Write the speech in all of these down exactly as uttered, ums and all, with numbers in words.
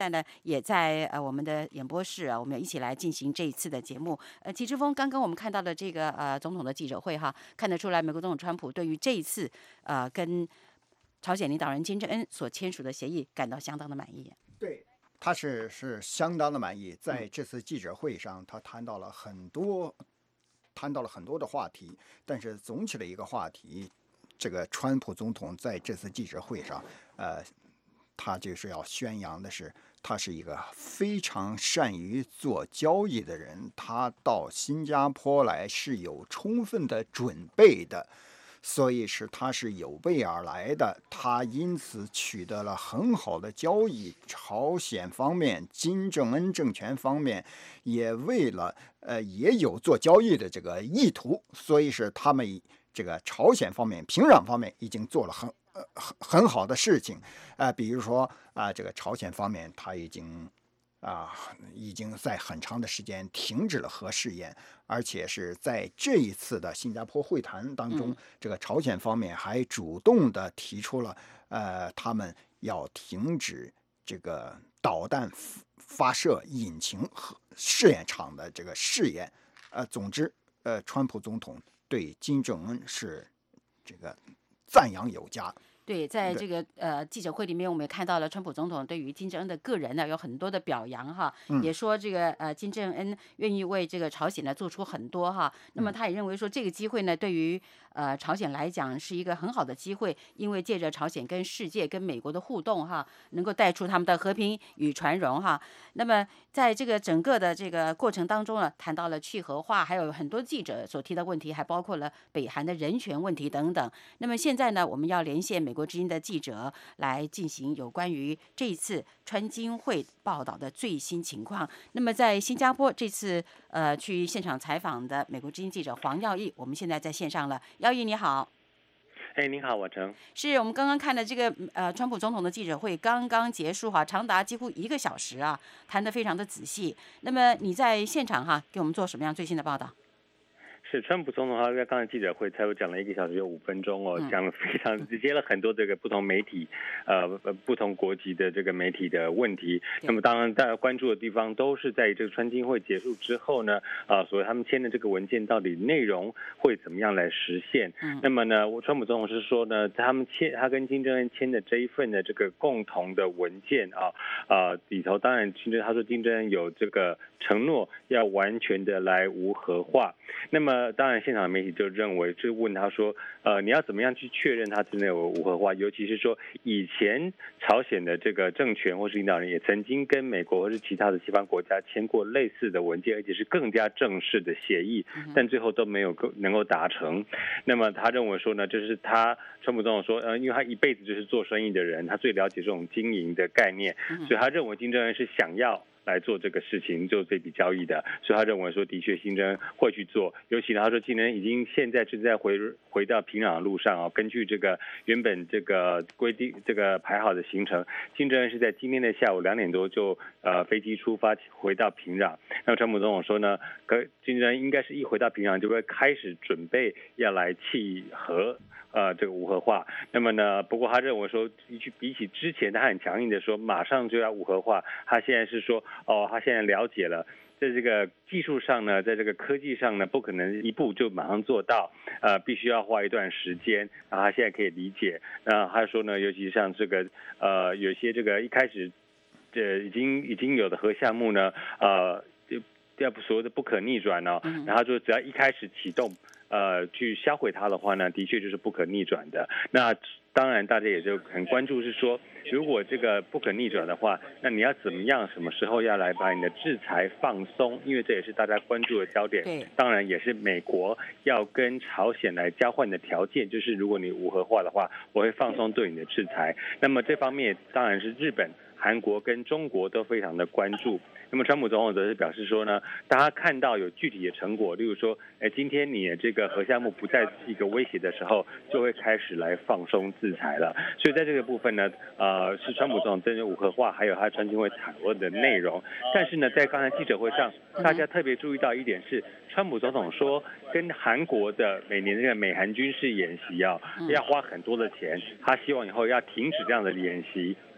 在呢，也在呃我们的演播室啊，我们一起来进行这一次的节目。呃，齐志峰，刚刚我们看到的这个呃总统的记者会哈，看得出来，美国总统川普对于这一次呃跟朝鲜领导人金正恩所签署的协议感到相当的满意。 对，他是是相当的满意，在嗯这次记者会上，他谈到了很多，谈到了很多的话题，但是总体的一个话题，这个川普总统在这次记者会上，呃，他就是要宣扬的是，他是一个非常善于做交易的人，他到新加坡来是有充分的准备的。所以是他是有备而来的，他因此取得了很好的交易。朝鲜方面，金正恩政权方面也为了呃也有做交易的这个意图，所以是他们这个朝鲜方面、平壤方面已经做了很呃很很好的事情。呃，比如说啊、呃，这个朝鲜方面他已经。啊，已经在很长的时间停止了核试验，而且是在这一次的新加坡会谈当中， 嗯这个朝鲜方面还主动的提出了，呃，他们要停止这个导弹发射引擎和试验场的这个试验。呃，总之，呃，川普总统对金正恩是这个赞扬有加。 对，在对， 这个呃记者会里面，我们也看到了川普总统对于金正恩的个人呢有很多的表扬哈， 嗯也说这个呃金正恩愿意为这个朝鲜呢做出很多哈。那么嗯他也认为说这个机会呢对于呃朝鲜来讲是一个很好的机会，因为借着朝鲜跟世界跟美国的互动哈，能够带出他们的和平与繁荣哈。那么在这个整个的这个过程当中呢，谈到了去核化，还有很多记者所提的问题，还包括了北韩的人权问题等等。那么现在呢，我们要连线美国之音的记者来进行有关于这一次川金会报道的最新情况。那么在新加坡这次呃去现场采访的美国之音记者黄耀义，我们现在在线上了。耀义你好。 哎，您好，我成。 是我们刚刚看的这个呃，川普总统的记者会刚刚结束哈，长达几乎一个小时啊，谈得非常的仔细。那么你在现场哈，给我们做什么样最新的报道？ 是川普总统他在刚才记者会才有讲了一个小时有五分钟哦， 嗯讲了非常接了很多这个不同媒体，呃不同国籍的这个媒体的问题。那么当然大家关注的地方都是在这个川金会结束之后呢，啊，所以他们签的这个文件到底内容会怎么样来实现？ 嗯那么呢，川普总统是说呢，他们签他跟金正恩签的这一份的这个共同的文件啊啊里头，当然金正他说金正恩有这个承诺要完全的来无核化。那么当然现场的媒体就认为，就问他说，呃，你要怎么样去确认他真的有无核化？尤其是说以前朝鲜的这个政权或是领导人也曾经跟美国或是其他的西方国家签过类似的文件，而且是更加正式的协议，但最后都没有够能够达成。那么他认为说呢，这是他川普总统说，呃，因为他一辈子就是做生意的人，他最了解这种经营的概念，所以他认为金正恩是想要来做这个事情，做这笔交易的，所以他认为说，的确金正恩会去做。尤其呢，他说金正恩已经现在正在回回到平壤的路上啊。根据这个原本这个规定这个排好的行程，金正恩是在今天的下午两点多就呃飞机出发回到平壤。那么川普总统说呢，金正恩应该是一回到平壤就会开始准备要来契合。呃，这个无核化。那么呢，不过他认为说，比起之前，他很强硬的说马上就要无核化。他现在是说，哦，他现在了解了，在这个技术上呢，在这个科技上呢，不可能一步就马上做到，呃，必须要花一段时间。然后他现在可以理解。那他说呢，尤其像这个呃，有些这个一开始这已经已经有的核项目呢，呃，要不所谓的不可逆转呢、哦，然后就只要一开始启动。呃，去销毁它的话呢，的确就是不可逆转的。那当然，大家也就很关注是说，如果这个不可逆转的话，那你要怎么样，什么时候要来把你的制裁放松？因为这也是大家关注的焦点。 对， 当然也是美国要跟朝鲜来交换的条件，就是如果你无核化的话，我会放松对你的制裁。那么这方面当然是日本、韩国跟中国都非常的关注。那么川普总统则是表示说呢，当他看到有具体的成果，例如说，哎，今天你的这个核项目不再是一个威胁的时候，就会开始来放松制裁了。所以在这个部分呢，呃，是川普总统针对无核化还有他川金会讨论的内容。但是呢，在刚才记者会上，大家特别注意到一点是，川普总统说，跟韩国的每年这个美韩军事演习啊，要花很多的钱，他希望以后要停止这样的演习。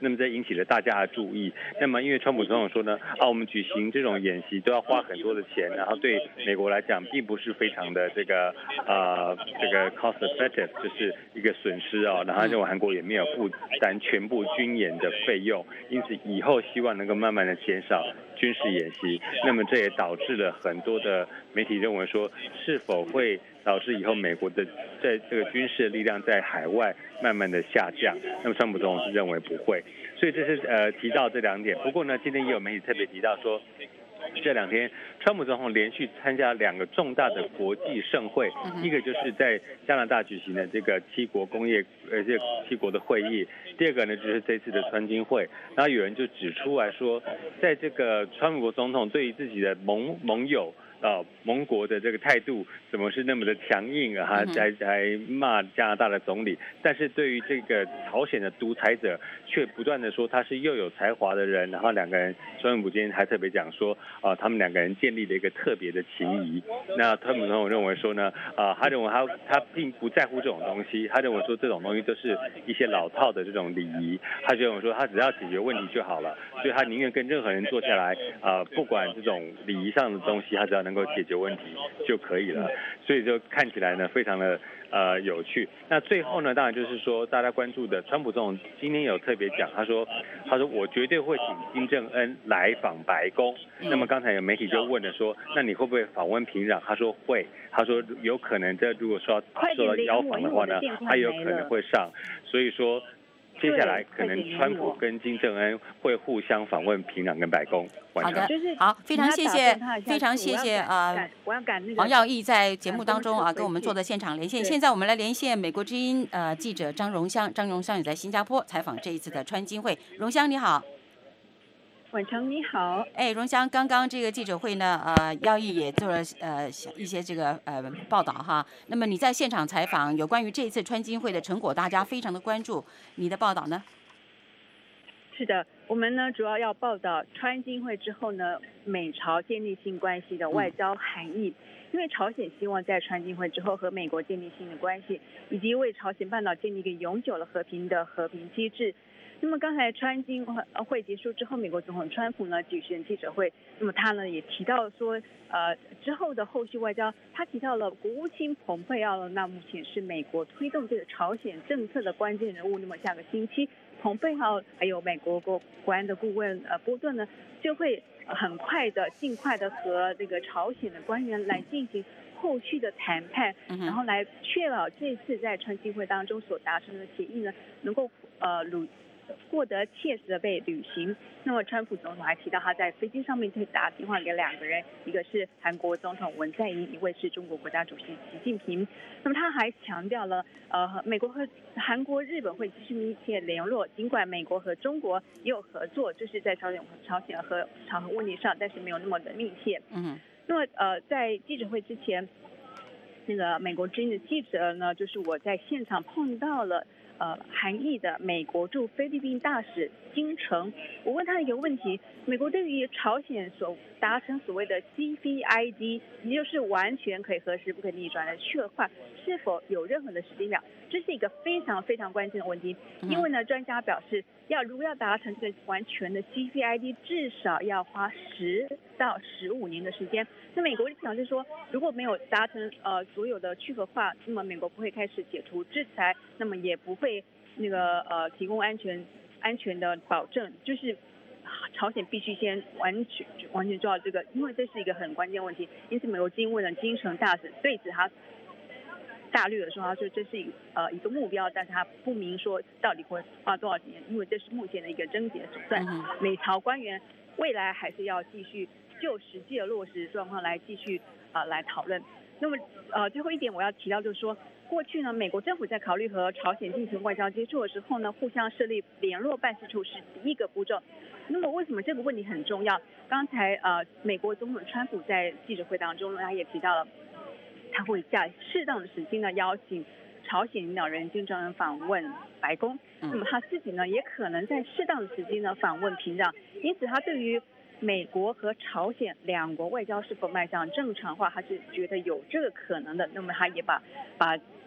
那么这引起了大家的注意。那么因为川普总统说呢，啊，我们举行这种演习都要花很多的钱，然后对美国来讲并不是非常的这个呃这个 cost effective， 就是一个损失啊、哦。然后认为韩国也没有负担全部军演的费用，因此以后希望能够慢慢的减少军事演习。那么这也导致了很多的媒体认为说，是否会导致以后美国的在这个军事的力量在海外慢慢的下降？那么川普总统是认为不会，所以这是呃提到这两点。不过呢，今天也有媒体特别提到说，这两天川普总统连续参加两个重大的国际盛会，一个就是在加拿大举行的这个七国工业呃这七国的会议，第二个呢就是这次的川金会。然后有人就指出来说，在这个川普总统对于自己的盟盟友呃，盟国的这个态度怎么是那么的强硬啊？还还还骂加拿大的总理，但是对于这个朝鲜的独裁者，却不断的说他是又有才华的人，然后两个人，川普今天还特别讲说，啊、呃，他们两个人建立了一个特别的情谊。那川普总统认为说呢，啊、呃，他认为他他并不在乎这种东西，他认为说这种东西都是一些老套的这种礼仪，他认为说他只要解决问题就好了，所以他宁愿跟任何人坐下来，啊、呃，不管这种礼仪上的东西，他只要能够解决问题就可以了，所以就看起来呢非常的呃有趣。那最后呢，当然就是说大家关注的，川普总统今天有特别讲，他说他说我绝对会请金正恩来访白宫。那么刚才有媒体就问了说，那你会不会访问平壤？他说会，他说有可能这如果说受到邀访的话呢，他有可能会上，所以说。接下来可能川普跟金正恩会互相访问平壤跟白宫。 好的，好，非常谢谢，非常谢谢啊，黄耀义在节目当中啊跟我们做的现场连线。现在我们来连线美国之音呃记者张荣香，张荣香也在新加坡采访这一次的川金会。荣香你好。 晚成你好， 哎，荣香，刚刚这个记者会呢，呃，耀义也做了呃一些这个呃报道哈。那么你在现场采访，有关于这一次川金会的成果，大家非常的关注，你的报道呢？ 是的，我们呢主要要报道川金会之后呢，美朝建立新关系的外交含义。嗯，因为朝鲜希望在川金会之后和美国建立新的关系，以及为朝鲜半岛建立一个永久的和平的和平机制。那么刚才川金会结束之后，美国总统川普呢举行记者会，那么他呢也提到说，呃之后的后续外交，他提到了国务卿蓬佩奥，那目前是美国推动这个朝鲜政策的关键人物。那么下个星期，蓬佩奥还有美国国国安的顾问呃波顿呢，就会很快的、尽快的和这个朝鲜的官员来进行后续的谈判，然后来确保这次在川金会当中所达成的协议呢，能够呃履。获得切实的被履行。那么川普总统还提到，他在飞机上面可以打电话给两个人，一个是韩国总统文在寅，一位是中国国家主席习近平。那么他还强调了，呃，美国和韩国、日本会继续密切联络，尽管美国和中国也有合作，就是在朝鲜、朝鲜和朝核问题上，但是没有那么的密切。 嗯。 那么呃，在记者会之前，那个美国之音的记者呢，就是我在现场碰到了。呃，韩裔的美国驻菲律宾大使金城，我问他一个问题：美国对于朝鲜所达成所谓的 C V I D， 也就是完全可以核实、不可逆转的确化，是否有任何的时间表？这是一个非常非常关键的问题。因为呢，专家表示，要如果要达成这个完全的 C V I D， 至少要花十到十五年的时间。那美国就表示说，如果没有达成呃所有的去核化，那么美国不会开始解除制裁，那么也不会那个呃提供安全安全的保证，就是朝鲜必须先完全完全做到这个，因为这是一个很关键问题。因此，美国经问了金城大使对此他大略的说，他说这是一呃一个目标，但是他不明说到底会花多少年，因为这是目前的一个症结手段。美朝官员未来还是要继续就实际的落实状况来继续啊、呃、来讨论。那么呃最后一点我要提到就是说，过去呢美国政府在考虑和朝鲜进行外交接触的时候呢，互相设立联络办事处是第一个步骤。那么为什么这个问题很重要？刚才呃美国总统川普在记者会当中呢，他也提到了，他会在适当的时机呢邀请朝鲜领导人金正恩访问白宫，那么他自己呢也可能在适当的时机呢访问平壤，因此他对于美国和朝鲜两国外交是否迈向正常化，他是觉得有这个可能的。那么他也把把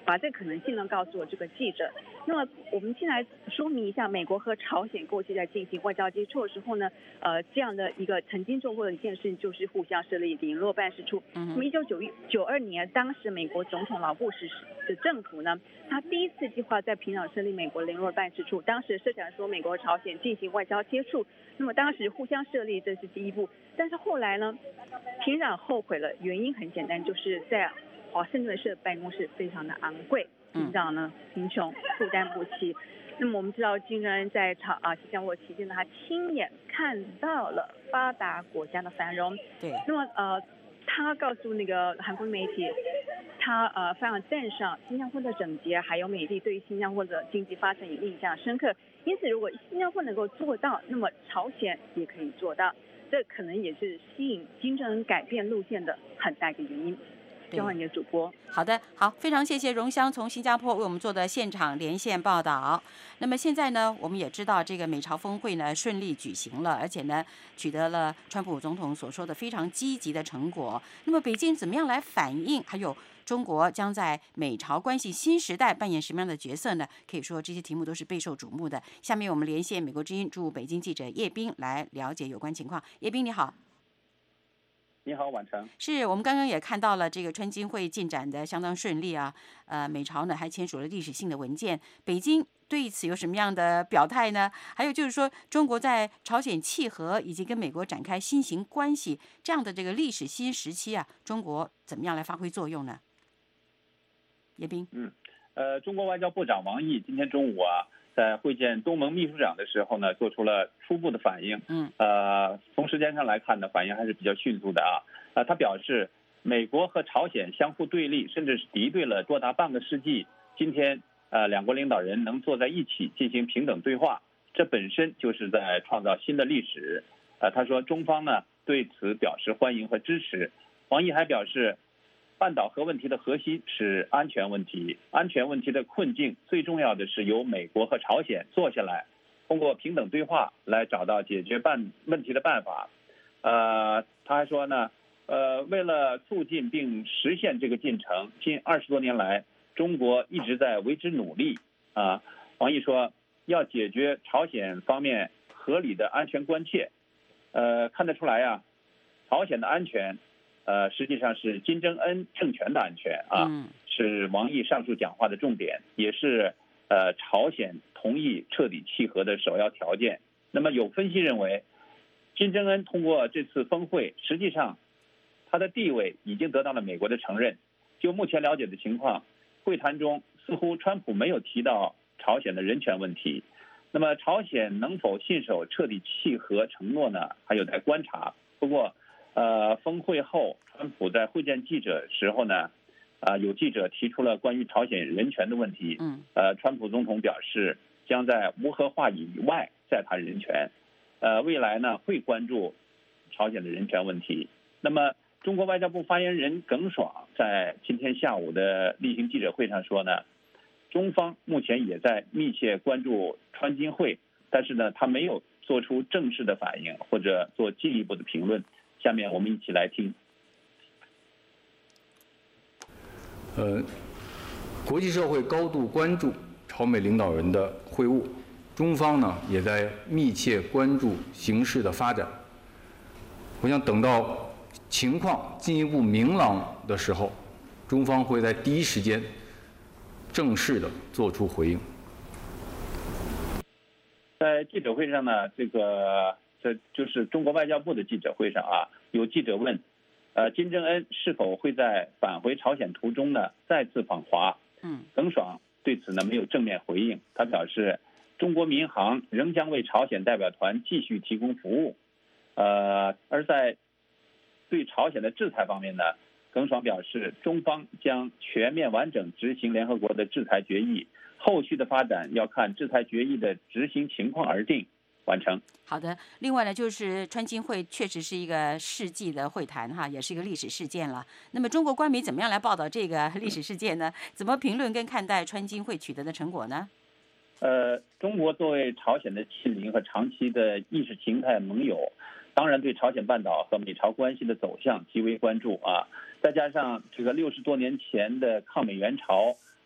把这个可能性呢告诉了这个记者。那么我们先来说明一下，美国和朝鲜过去在进行外交接触的时候呢，呃，这样的一个曾经做过的一件事情就是互相设立联络办事处。 嗯、 那么一九九九二年，当时美国总统老布什的政府呢，他第一次计划在平壤设立美国联络办事处，当时设想说美国和朝鲜进行外交接触，那么当时互相设立这是第一步，但是后来呢，平壤后悔了，原因很简单，就是在华盛顿设办公室非常的昂贵，平壤呢贫穷负担不起。那么我们知道金正恩在朝啊新加坡期间呢，他亲眼看到了发达国家的繁荣。 对。 那么呃，他告诉那个韩国媒体，他呃非常赞赏新加坡的整洁还有美丽，对于新加坡的经济发展也印象深刻。因此，如果新加坡能够做到，那么朝鲜也可以做到。这可能也是吸引金正恩改变路线的很大一个原因。交换你的主播。 好的，好，非常谢谢荣香从新加坡为我们做的现场连线报道。那么现在呢，我们也知道这个美朝峰会呢顺利举行了，而且呢取得了川普总统所说的非常积极的成果。那么北京怎么样来反应？还有中国将在美朝关系新时代扮演什么样的角色呢？可以说这些题目都是备受瞩目的。下面我们连线美国之音驻北京记者叶斌来了解有关情况。叶斌你好。 你好，晚成。 是我们刚刚也看到了这个川金会进展的相当顺利啊，呃，美朝呢还签署了历史性的文件，北京对此有什么样的表态呢？还有就是说，中国在朝鲜契合以及跟美国展开新型关系这样的这个历史新时期啊，中国怎么样来发挥作用呢？叶斌， 嗯，呃，中国外交部长王毅今天中午啊，在会见东盟秘书长的时候呢，做出了初步的反应。 嗯， 呃，从时间上来看呢，反应还是比较迅速的啊。呃，他表示，美国和朝鲜相互对立，甚至是敌对了多达半个世纪，今天呃两国领导人能坐在一起进行平等对话，这本身就是在创造新的历史。呃，他说中方呢对此表示欢迎和支持。王毅还表示，半岛核问题的核心是安全问题，安全问题的困境最重要的是由美国和朝鲜坐下来，通过平等对话来找到解决办问题的办法。呃，他还说呢，呃，为了促进并实现这个进程，近二十多年来，中国一直在为之努力。啊，王毅说，要解决朝鲜方面合理的安全关切。呃，看得出来呀，朝鲜的安全。呃，实际上是金正恩政权的安全啊，是王毅上述讲话的重点，也是呃朝鲜同意彻底契合的首要条件。那么有分析认为，金正恩通过这次峰会，实际上他的地位已经得到了美国的承认。就目前了解的情况，会谈中似乎川普没有提到朝鲜的人权问题。那么朝鲜能否信守彻底契合承诺呢？还有待观察。不过。呃，峰会后，川普在会见记者时候呢，啊、呃，有记者提出了关于朝鲜人权的问题。 嗯， 呃，川普总统表示，将在无核化以外再谈人权。呃，未来呢会关注朝鲜的人权问题。那么，中国外交部发言人耿爽在今天下午的例行记者会上说呢，中方目前也在密切关注川金会，但是呢，他没有做出正式的反应或者做进一步的评论。下面我们一起来听。 呃，国际社会高度关注朝美领导人的会晤，中方呢也在密切关注形势的发展。我想等到情况进一步明朗的时候，中方会在第一时间正式的做出回应。 在记者会上呢，这个。这就是中国外交部的记者会上啊，有记者问，呃，金正恩是否会在返回朝鲜途中呢再次访华？ 嗯， 耿爽对此呢没有正面回应，他表示，中国民航仍将为朝鲜代表团继续提供服务。呃，而在对朝鲜的制裁方面呢，耿爽表示，中方将全面完整执行联合国的制裁决议，后续的发展要看制裁决议的执行情况而定。完成。 好的，另外呢，就是川金会确实是一个世纪的会谈哈，也是一个历史事件了。那么中国官媒怎么样来报道这个历史事件呢？怎么评论跟看待川金会取得的成果呢？ 呃，中国作为朝鲜的近邻和长期的意识形态盟友，当然对朝鲜半岛和美朝关系的走向极为关注啊。再加上这个六十多年前的抗美援朝，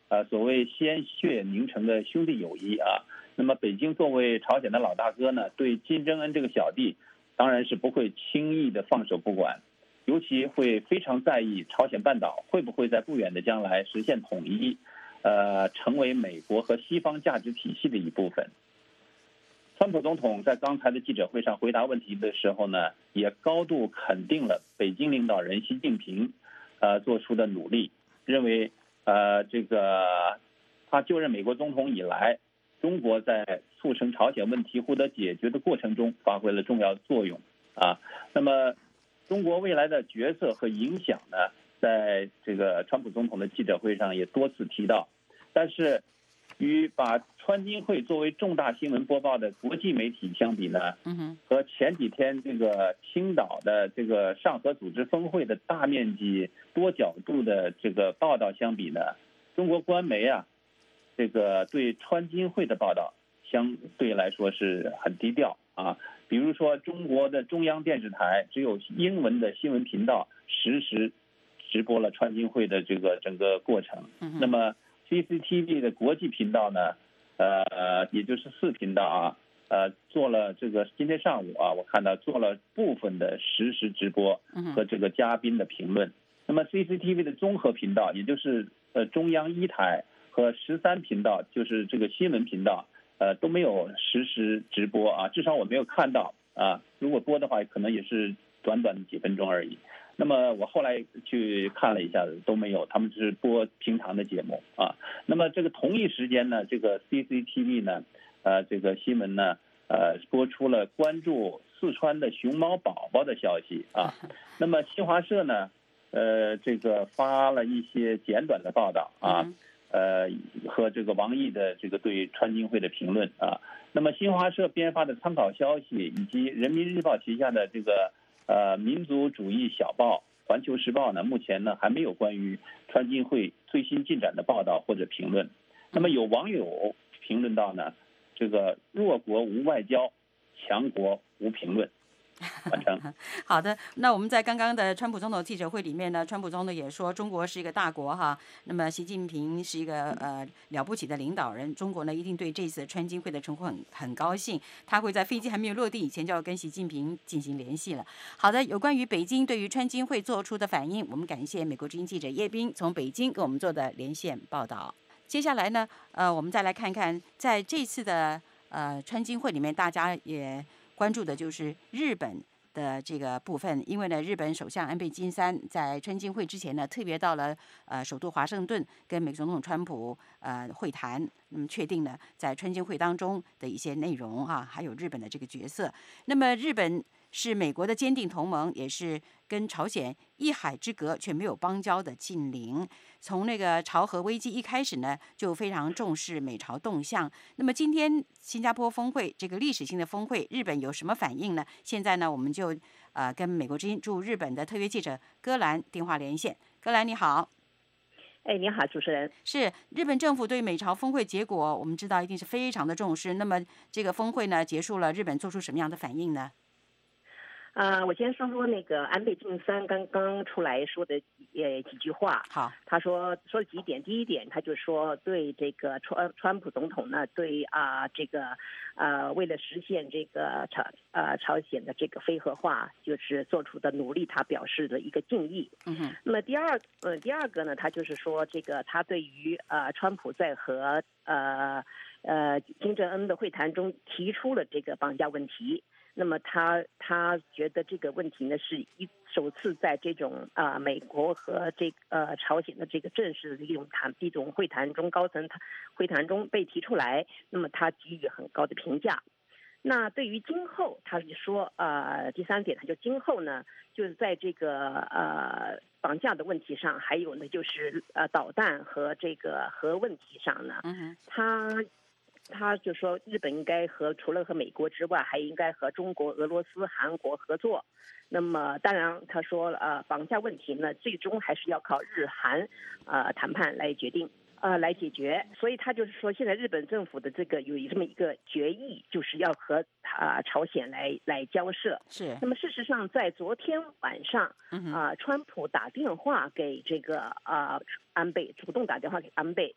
呃所谓鲜血凝成的兄弟友谊啊。那么北京作为朝鲜的老大哥呢，对金正恩这个小弟，当然是不会轻易的放手不管，尤其会非常在意朝鲜半岛会不会在不远的将来实现统一，呃，成为美国和西方价值体系的一部分。川普总统在刚才的记者会上回答问题的时候呢，也高度肯定了北京领导人习近平呃做出的努力，认为呃这个他就任美国总统以来，中国在促成朝鲜问题获得解决的过程中发挥了重要作用啊。那么中国未来的角色和影响呢，在这个川普总统的记者会上也多次提到，但是与把川金会作为重大新闻播报的国际媒体相比呢，和前几天这个青岛的这个上合组织峰会的大面积多角度的这个报道相比呢，中国官媒啊，这个对川金会的报道相对来说是很低调啊。比如说中国的中央电视台只有英文的新闻频道实时直播了川金会的这个整个过程。那么 C C T V 的国际频道呢，呃，也就是四频道啊，呃，做了这个今天上午啊，我看到做了部分的实时直播和这个嘉宾的评论。那么 C C T V 的综合频道，也就是呃中央一台和十三频道，就是这个新闻频道，呃都没有实时直播啊，至少我没有看到啊。如果播的话，可能也是短短的几分钟而已。那么我后来去看了一下，都没有，他们只是播平常的节目啊。那么这个同一时间呢，这个 C C T V 呢，呃，这个新闻呢，呃，播出了关注四川的熊猫宝宝的消息啊。那么新华社呢，呃，这个发了一些简短的报道啊，呃，和这个王毅的这个对川金会的评论啊。那么新华社编发的参考消息，以及人民日报旗下的这个呃民族主义小报环球时报呢，目前呢还没有关于川金会最新进展的报道或者评论。那么有网友评论到呢，这个弱国无外交，强国无评论。完成。 好的，那我们在刚刚的川普总统记者会里面呢，川普总统也说中国是一个大国哈，那么习近平是一个呃了不起的领导人，中国呢一定对这次川金会的成功很很高兴，他会在飞机还没有落地以前就要跟习近平进行联系了。好的，有关于北京对于川金会做出的反应，我们感谢美国之音记者叶斌从北京给我们做的连线报道。接下来呢，呃，我们再来看看在这次的呃川金会里面，大家也关注的就是日本的这个部分，因为呢，日本首相安倍晋三在川金会之前呢，特别到了呃首都华盛顿，跟美国总统川普呃会谈，那么确定呢在川金会当中的一些内容啊，还有日本的这个角色。那么日本是美国的坚定同盟，也是跟朝鲜一海之隔却没有邦交的近邻。从那个朝核危机一开始呢，就非常重视美朝动向。那么今天新加坡峰会这个历史性的峰会，日本有什么反应呢？现在呢，我们就呃跟美国之音驻日本的特约记者戈兰电话连线。戈兰你好。 哎，你好，主持人。 是日本政府对美朝峰会结果，我们知道一定是非常的重视。那么这个峰会呢结束了，日本做出什么样的反应呢？ 呃，我先说说那个安倍晋三刚刚出来说的呃几句话。 好， 他说说了几点。第一点，他就说对这个川川普总统呢，对啊、呃、这个呃为了实现这个朝呃朝鲜的这个非核化，就是做出的努力，他表示了一个敬意。 嗯哼。 那么第二呃第二个呢，他就是说这个他对于呃川普在和呃呃金正恩的会谈中提出了这个绑架问题。那么他他觉得这个问题呢是一首次在这种啊、呃、美国和这个呃朝鲜的这个正式的一种谈一种会谈中高层会谈中被提出来，那么他给予很高的评价。那对于今后，他是说呃第三点，他就今后呢就是在这个呃绑架的问题上，还有呢就是呃导弹和这个核问题上呢，他。他就说，日本应该和除了和美国之外，还应该和中国、俄罗斯、韩国合作。那么，当然，他说，呃，绑架问题呢，最终还是要靠日韩呃谈判来决定，呃，来解决。所以他就是说，现在日本政府的这个有这么一个决议，就是要和啊、呃、朝鲜来来交涉。 是。 那么事实上，在昨天晚上，啊、 嗯呃，川普打电话给这个啊、呃、安倍，主动打电话给安倍。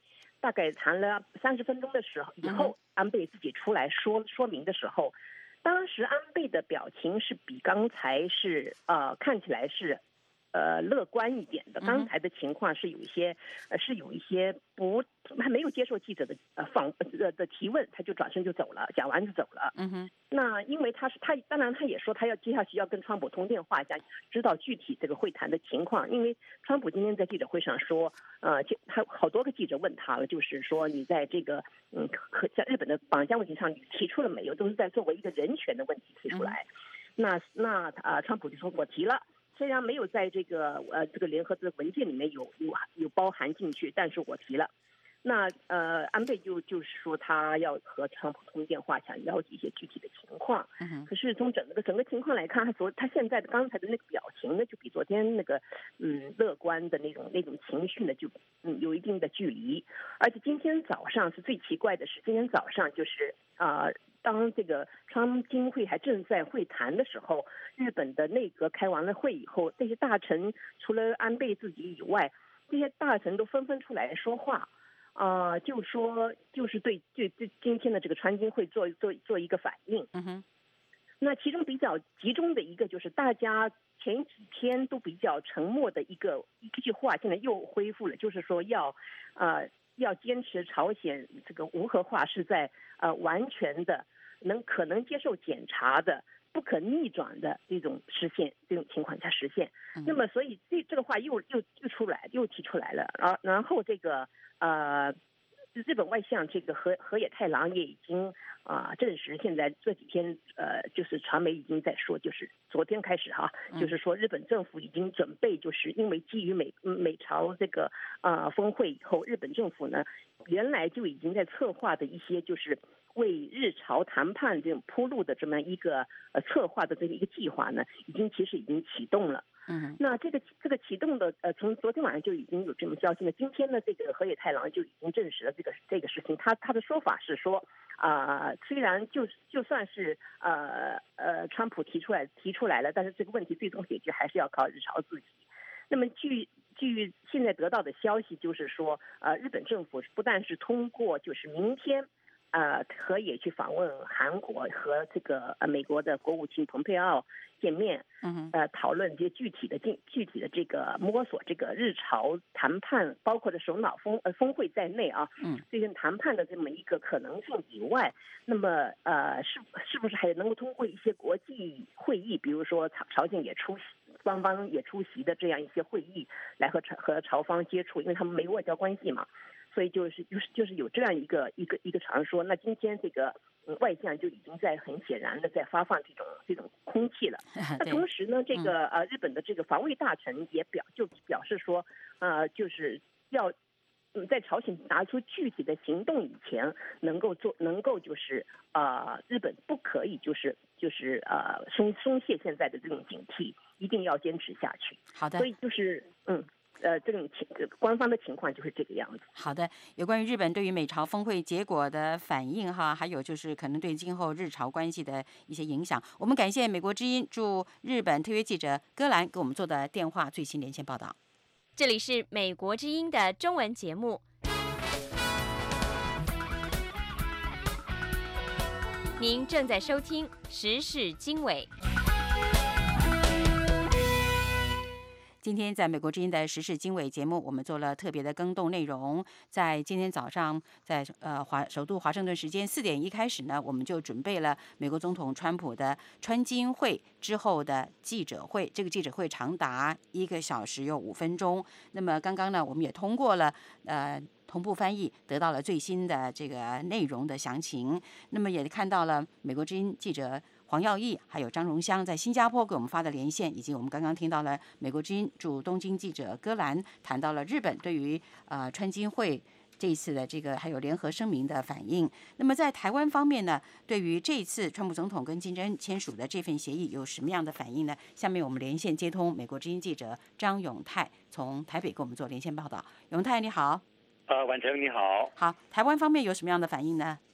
大概谈了三十分钟的时候以后，安倍自己出来说说明的时候，当时安倍的表情是比刚才是呃看起来是呃乐观一点的。刚才的情况是有一些呃是有一些不还没有接受记者的呃访呃的提问，他就转身就走了，讲完就走了。 嗯哼。 那因为他是他当然他也说他要接下去要跟川普通电话，想知道具体这个会谈的情况。因为川普今天在记者会上说，呃，他好多个记者问他了，就是说你在这个嗯和在日本的绑架问题上你提出了没有，都是在作为一个人权的问题提出来。嗯、那那啊、呃，川普就说我提了。虽然没有在这个呃这个联合的文件里面有有有包含进去，但是我提了。那呃，安倍就就是说他要和川普通电话，想了解一些具体的情况。 嗯、 可是从整个整个情况来看，他昨他现在的刚才的那个表情呢，就比昨天那个嗯乐观的那种那种情绪呢，就嗯有一定的距离。而且今天早上是最奇怪的是，今天早上就是啊。呃当这个川金会还正在会谈的时候，日本的内阁开完了会以后，这些大臣除了安倍自己以外，这些大臣都纷纷出来说话，啊、呃，就说就是对对对今天的这个川金会做做做一个反应。 嗯哼。 那其中比较集中的一个就是大家前几天都比较沉默的一个一句话，现在又恢复了，就是说要呃要坚持朝鲜这个无核化是在呃完全的。能可能接受检查的、不可逆转的这种实现，这种情况下实现。 嗯、 那么，所以这这个话又又又出来，又提出来了。然然后这个呃，日本外相这个河河野太郎也已经啊、呃、证实，现在这几天呃，就是传媒已经在说，就是昨天开始哈，就是说日本政府已经准备，就是因为基于美美朝这个啊、呃、峰会以后，日本政府呢原来就已经在策划的一些就是为日朝谈判这种铺路的这么一个呃策划的这个一个计划呢，已经其实已经启动了。 嗯， 那这个这个启动的呃，从昨天晚上就已经有这种消息了。今天呢，这个河野太郎就已经证实了这个这个事情。他他的说法是说，啊、呃，虽然就就算是呃呃，川普提出来提出来了，但是这个问题最终解决还是要靠日朝自己。那么据据现在得到的消息就是说，呃，日本政府不但是通过就是明天。呃，河野去访问韩国和这个呃美国的国务卿蓬佩奥见面， 嗯， 呃，讨论这些具体的具具体的这个摸索这个日朝谈判，包括的首脑峰呃峰会在内啊， 嗯， 这些谈判的这么一个可能性以外，那么呃是是不是还能够通过一些国际会议，比如说朝朝鲜也出席，双方也出席的这样一些会议，来和朝和朝方接触，因为他们没外交关系嘛。所以就是就是就是有这样一个一个一个传说，那今天这个、嗯、外相就已经在很显然的在发放这种这种空气了。那同时呢，这个呃日本的这个防卫大臣也表就表示说，呃就是要嗯在朝鲜拿出具体的行动以前，能够做能够就是啊、呃、日本不可以就是就是呃松松懈现在的这种警惕，一定要坚持下去。 好的。 所以就是嗯。呃，这种情官方的情况就是这个样子。 好的，有关于日本对于美朝峰会结果的反应哈，还有就是可能对今后日朝关系的一些影响，我们感谢美国之音驻日本特约记者戈兰给我们做的电话最新连线报道。 这里是美国之音的中文节目，您正在收听时事经纬。 今天在美国之音的时事经纬节目，我们做了特别的更动内容。在今天早上，在呃华首都华盛顿时间四点一开始呢，我们就准备了美国总统川普的川金会之后的记者会。这个记者会长达一个小时有五分钟。那么刚刚呢，我们也通过了呃。同步翻译，得到了最新的这个内容的详情。那么也看到了美国之音记者黄耀义还有张荣香在新加坡给我们发的连线，以及我们刚刚听到了美国之音驻东京记者戈兰谈到了日本对于呃川金会这一次的这个还有联合声明的反应。那么在台湾方面呢，对于这一次川普总统跟金正恩签署的这份协议有什么样的反应呢？下面我们连线接通美国之音记者张永泰，从台北给我们做连线报道。永泰你好。 呃，婉成你好。 好，台湾方面有什么样的反应呢？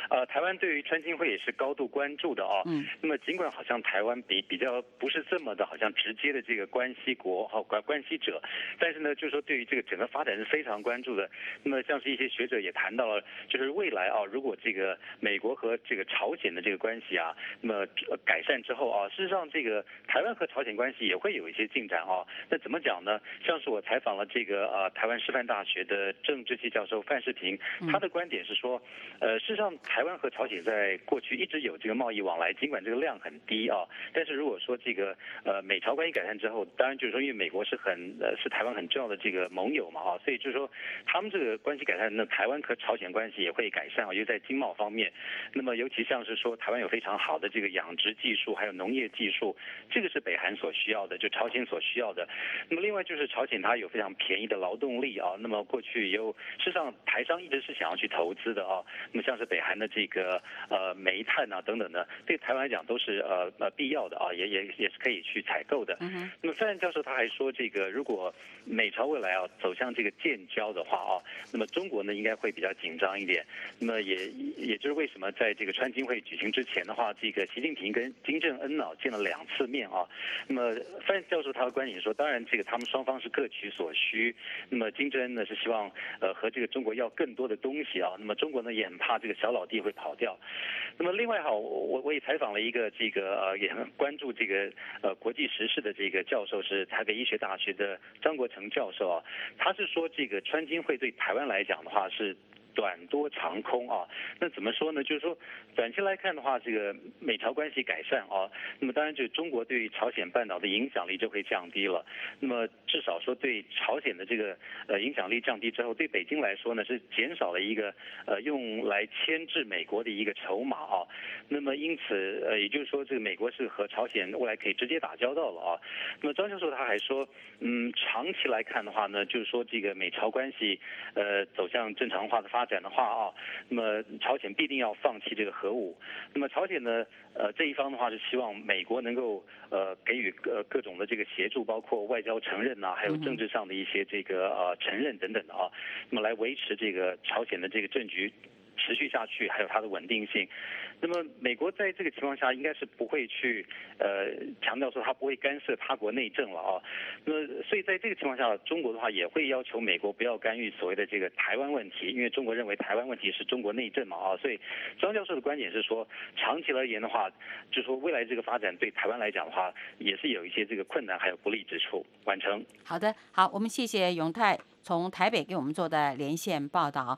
呃，台湾对于川金会也是高度关注的哦。嗯。那么尽管好像台湾比比较不是这么的，好像直接的这个关系国和关关系者，但是呢，就是说对于这个整个发展是非常关注的。那么像是一些学者也谈到了，就是未来啊，如果这个美国和这个朝鲜的这个关系啊，那么改善之后啊，事实上这个台湾和朝鲜关系也会有一些进展啊。那怎么讲呢？像是我采访了这个呃台湾师范大学的政治系教授范世平，他的观点是说，呃，事实上台湾和朝鲜在过去一直有这个贸易往来，尽管这个量很低啊，但是如果说这个呃美朝关系改善之后，当然就是说因为美国是很呃是台湾很重要的这个盟友嘛啊，所以就是说他们这个关系改善，那台湾和朝鲜关系也会改善啊，因为在经贸方面，那么尤其像是说台湾有非常好的这个养殖技术，还有农业技术，这个是北韩所需要的，就朝鲜所需要的。那么另外就是朝鲜它有非常便宜的劳动力啊，那么过去也有事实上台商一直是想要去投资的啊，那么像是北韩的这个呃煤炭啊等等的，对台湾来讲都是呃呃必要的啊，也也也是可以去采购的。嗯、那么范教授他还说，这个如果美朝未来啊走向这个建交的话啊，那么中国呢应该会比较紧张一点。那么也也就是为什么在这个川金会举行之前的话，这个习近平跟金正恩呢、啊、见了两次面啊。那么范教授他的观点说，当然这个他们双方是各取所需。那么金正恩呢是希望呃和这个中国要更多的东西啊。那么中国呢也很怕这个小老弟会跑掉。那么另外哈，我我也采访了一个这个呃也很关注这个呃国际时事的这个教授，是台北医学大学的张国成教授啊。他是说这个川金会对台湾来讲的话是短多长空啊，那怎么说呢？就是说，短期来看的话，这个美朝关系改善啊，那么当然就中国对于朝鲜半岛的影响力就会降低了。那么至少说对朝鲜的这个呃影响力降低之后，对北京来说呢是减少了一个呃用来牵制美国的一个筹码啊。那么因此呃也就是说，这个美国是和朝鲜未来可以直接打交道了啊。那么张教授他还说，嗯，长期来看的话呢，就是说这个美朝关系呃走向正常化的发展的话啊，那么朝鲜必定要放弃这个核武。那么朝鲜呢，呃这一方的话是希望美国能够呃给予各各种的这个协助，包括外交承认呐、啊，还有政治上的一些这个呃承认等等的啊，那么来维持这个朝鲜的这个政局持续下去，还有它的稳定性。那么美国在这个情况下应该是不会去呃强调说它不会干涉他国内政了啊。那么所以在这个情况下，中国的话也会要求美国不要干预所谓的这个台湾问题，因为中国认为台湾问题是中国内政嘛啊。所以张教授的观点是说，长期而言的话，就是说未来这个发展对台湾来讲的话，也是有一些这个困难还有不利之处。完成。 好的，好，我们谢谢永泰从台北给我们做的连线报道。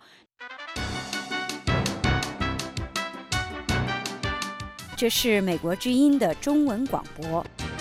这是美国之音的中文广播。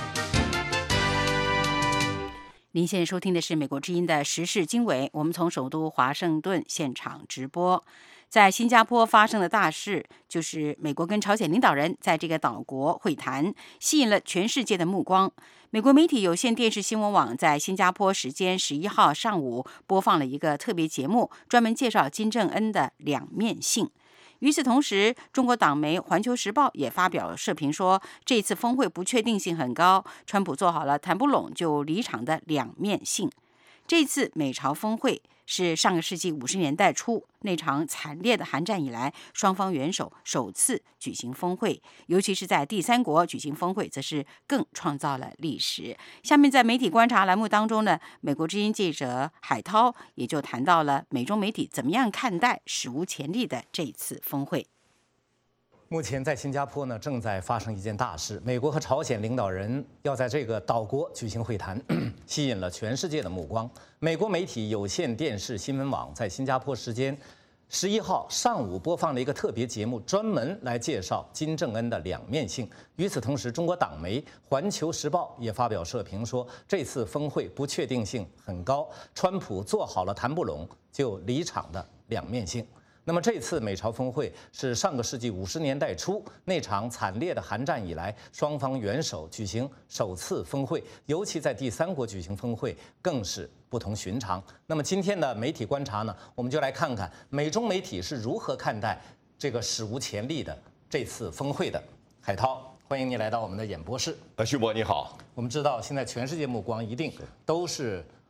您现在收听的是美国之音的时事经纬，我们从首都华盛顿现场直播。在新加坡发生的大事，就是美国跟朝鲜领导人在这个岛国会谈，吸引了全世界的目光。美国媒体有线电视新闻网在新加坡时间十一号上午播放了一个特别节目，专门介绍金正恩的两面性。与此同时，中国党媒《环球时报》也发表社评说，这次峰会不确定性很高，川普做好了谈不拢就离场的两面性。这次美朝峰会是上个世纪五十年代初那场惨烈的韩战以来，双方元首首次举行峰会，尤其是在第三国举行峰会，则是更创造了历史。下面在媒体观察栏目当中呢，美国之音记者海涛也就谈到了美中媒体怎么样看待史无前例的这次峰会。 目前在新加坡呢，正在发生一件大事，美国和朝鲜领导人要在这个岛国举行会谈，吸引了全世界的目光。美国媒体有线电视新闻网在新加坡时间十一号上午播放了一个特别节目，专门来介绍金正恩的两面性。与此同时，中国党媒《环球时报》也发表社评说，这次峰会不确定性很高，川普做好了谈不拢就离场的两面性。那么这次美朝峰会是上个世纪五十年代初那场惨烈的韩战以来，双方元首举行首次峰会，尤其在第三国举行峰会更是不同寻常。那么今天的媒体观察呢，我们就来看看美中媒体是如何看待这个史无前例的这次峰会的。海涛，欢迎你来到我们的演播室。 呃，徐博你好。 我们知道现在全世界目光一定都是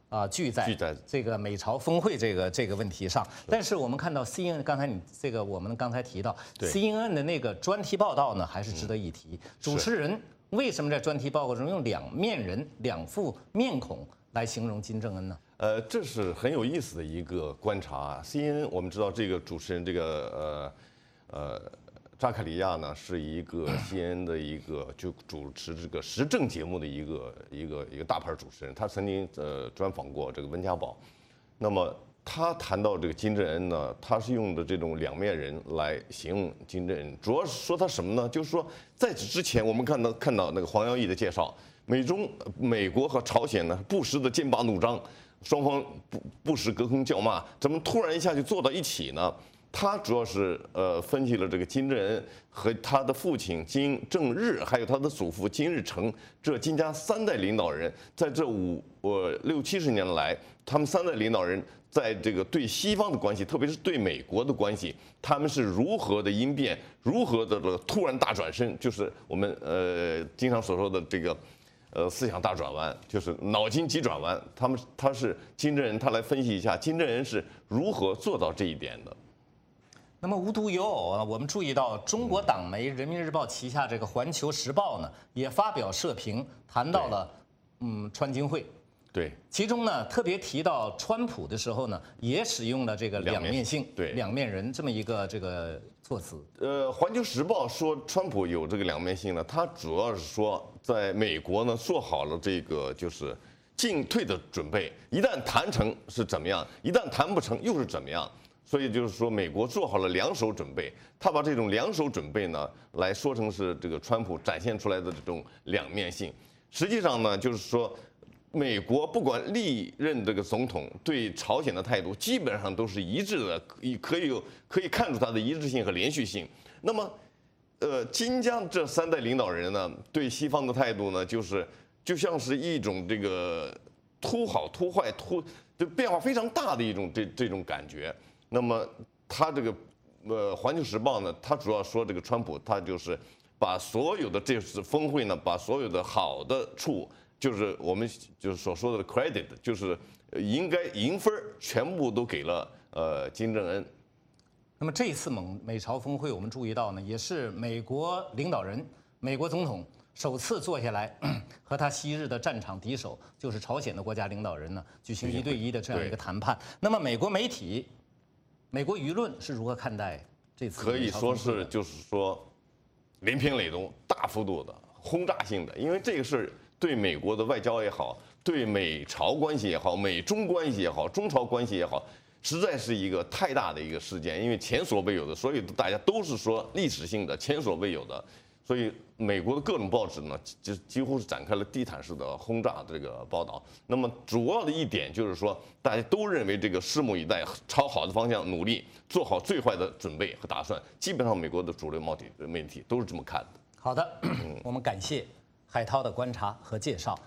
啊聚在这个美朝峰会这个这个问题上。但是我们看到 C N N， 刚才你这个我们刚才提到 C N N 的那个专题报道呢，还是值得一提。主持人为什么在专题报告中用两面人、两副面孔来形容金正恩呢？ 呃，这是很有意思的一个观察啊。C N N 我们知道这个主持人这个呃呃扎卡里亚呢是一个 C N N 的一个就主持这个时政节目的一个一个一个大牌主持人，他曾经呃专访过这个温家宝。那么他谈到这个金正恩呢，他是用的这种两面人来形容金正恩，主要是说他什么呢？就是说在此之前我们看到看到那个黄耀义的介绍，美中美国和朝鲜呢不时的剑拔弩张。双方不不时隔空叫骂，怎么突然一下就坐到一起呢？他主要是呃分析了这个金正恩和他的父亲金正日，还有他的祖父金日成这金家三代领导人，在这五呃六七十年来，他们三代领导人在这个对西方的关系，特别是对美国的关系，他们是如何的应变，如何的突然大转身，就是我们呃经常所说的这个。呃，思想大转弯就是脑筋急转弯。他们他是金正恩，他来分析一下金正恩是如何做到这一点的。 那么无独有偶啊，我们注意到中国党媒《人民日报》旗下这个《环球时报》呢，也发表社评，谈到了嗯川金会。 对， 其中呢特别提到川普的时候呢，也使用了这个两面性、 对两面人这么一个这个措辞。 呃，《环球时报》说川普有这个两面性呢，他主要是说在美国呢做好了这个就是进退的准备，一旦谈成是怎么样，一旦谈不成又是怎么样。所以就是说，美国做好了两手准备，他把这种两手准备呢来说成是这个川普展现出来的这种两面性。实际上呢，就是说。美国不管历任这个总统对朝鲜的态度基本上都是一致的，可以有可以看出它的一致性和连续性。那么，呃，金家这三代领导人呢，对西方的态度呢，就是就像是一种这个突好突坏突就变化非常大的一种这这种感觉。那么他这个呃《环球时报》呢，他主要说这个川普他就是把所有的这次峰会呢，把所有的好的处。就是我们就是所说的 credit， 就是应该赢分全部都给了呃金正恩。 那么这一次美美朝峰会，我们注意到呢，也是美国领导人、美国总统首次坐下来和他昔日的战场敌手，就是朝鲜的国家领导人呢，举行一对一的这样一个谈判。那么美国媒体、美国舆论是如何看待这次？ 可以说是就是说连篇累牍、大幅度的轰炸性的，因为这个事儿。对美国的外交也好，对美朝关系也好，美中关系也好，中朝关系也好，实在是一个太大的一个事件，因为前所未有的，所以大家都是说历史性的、前所未有的，所以美国的各种报纸呢，就几乎是展开了地毯式的轰炸这个报道。那么主要的一点就是说，大家都认为这个拭目以待，朝好的方向努力，做好最坏的准备和打算。基本上美国的主流媒体媒体都是这么看的。 好的，我们感谢海涛的观察和介绍。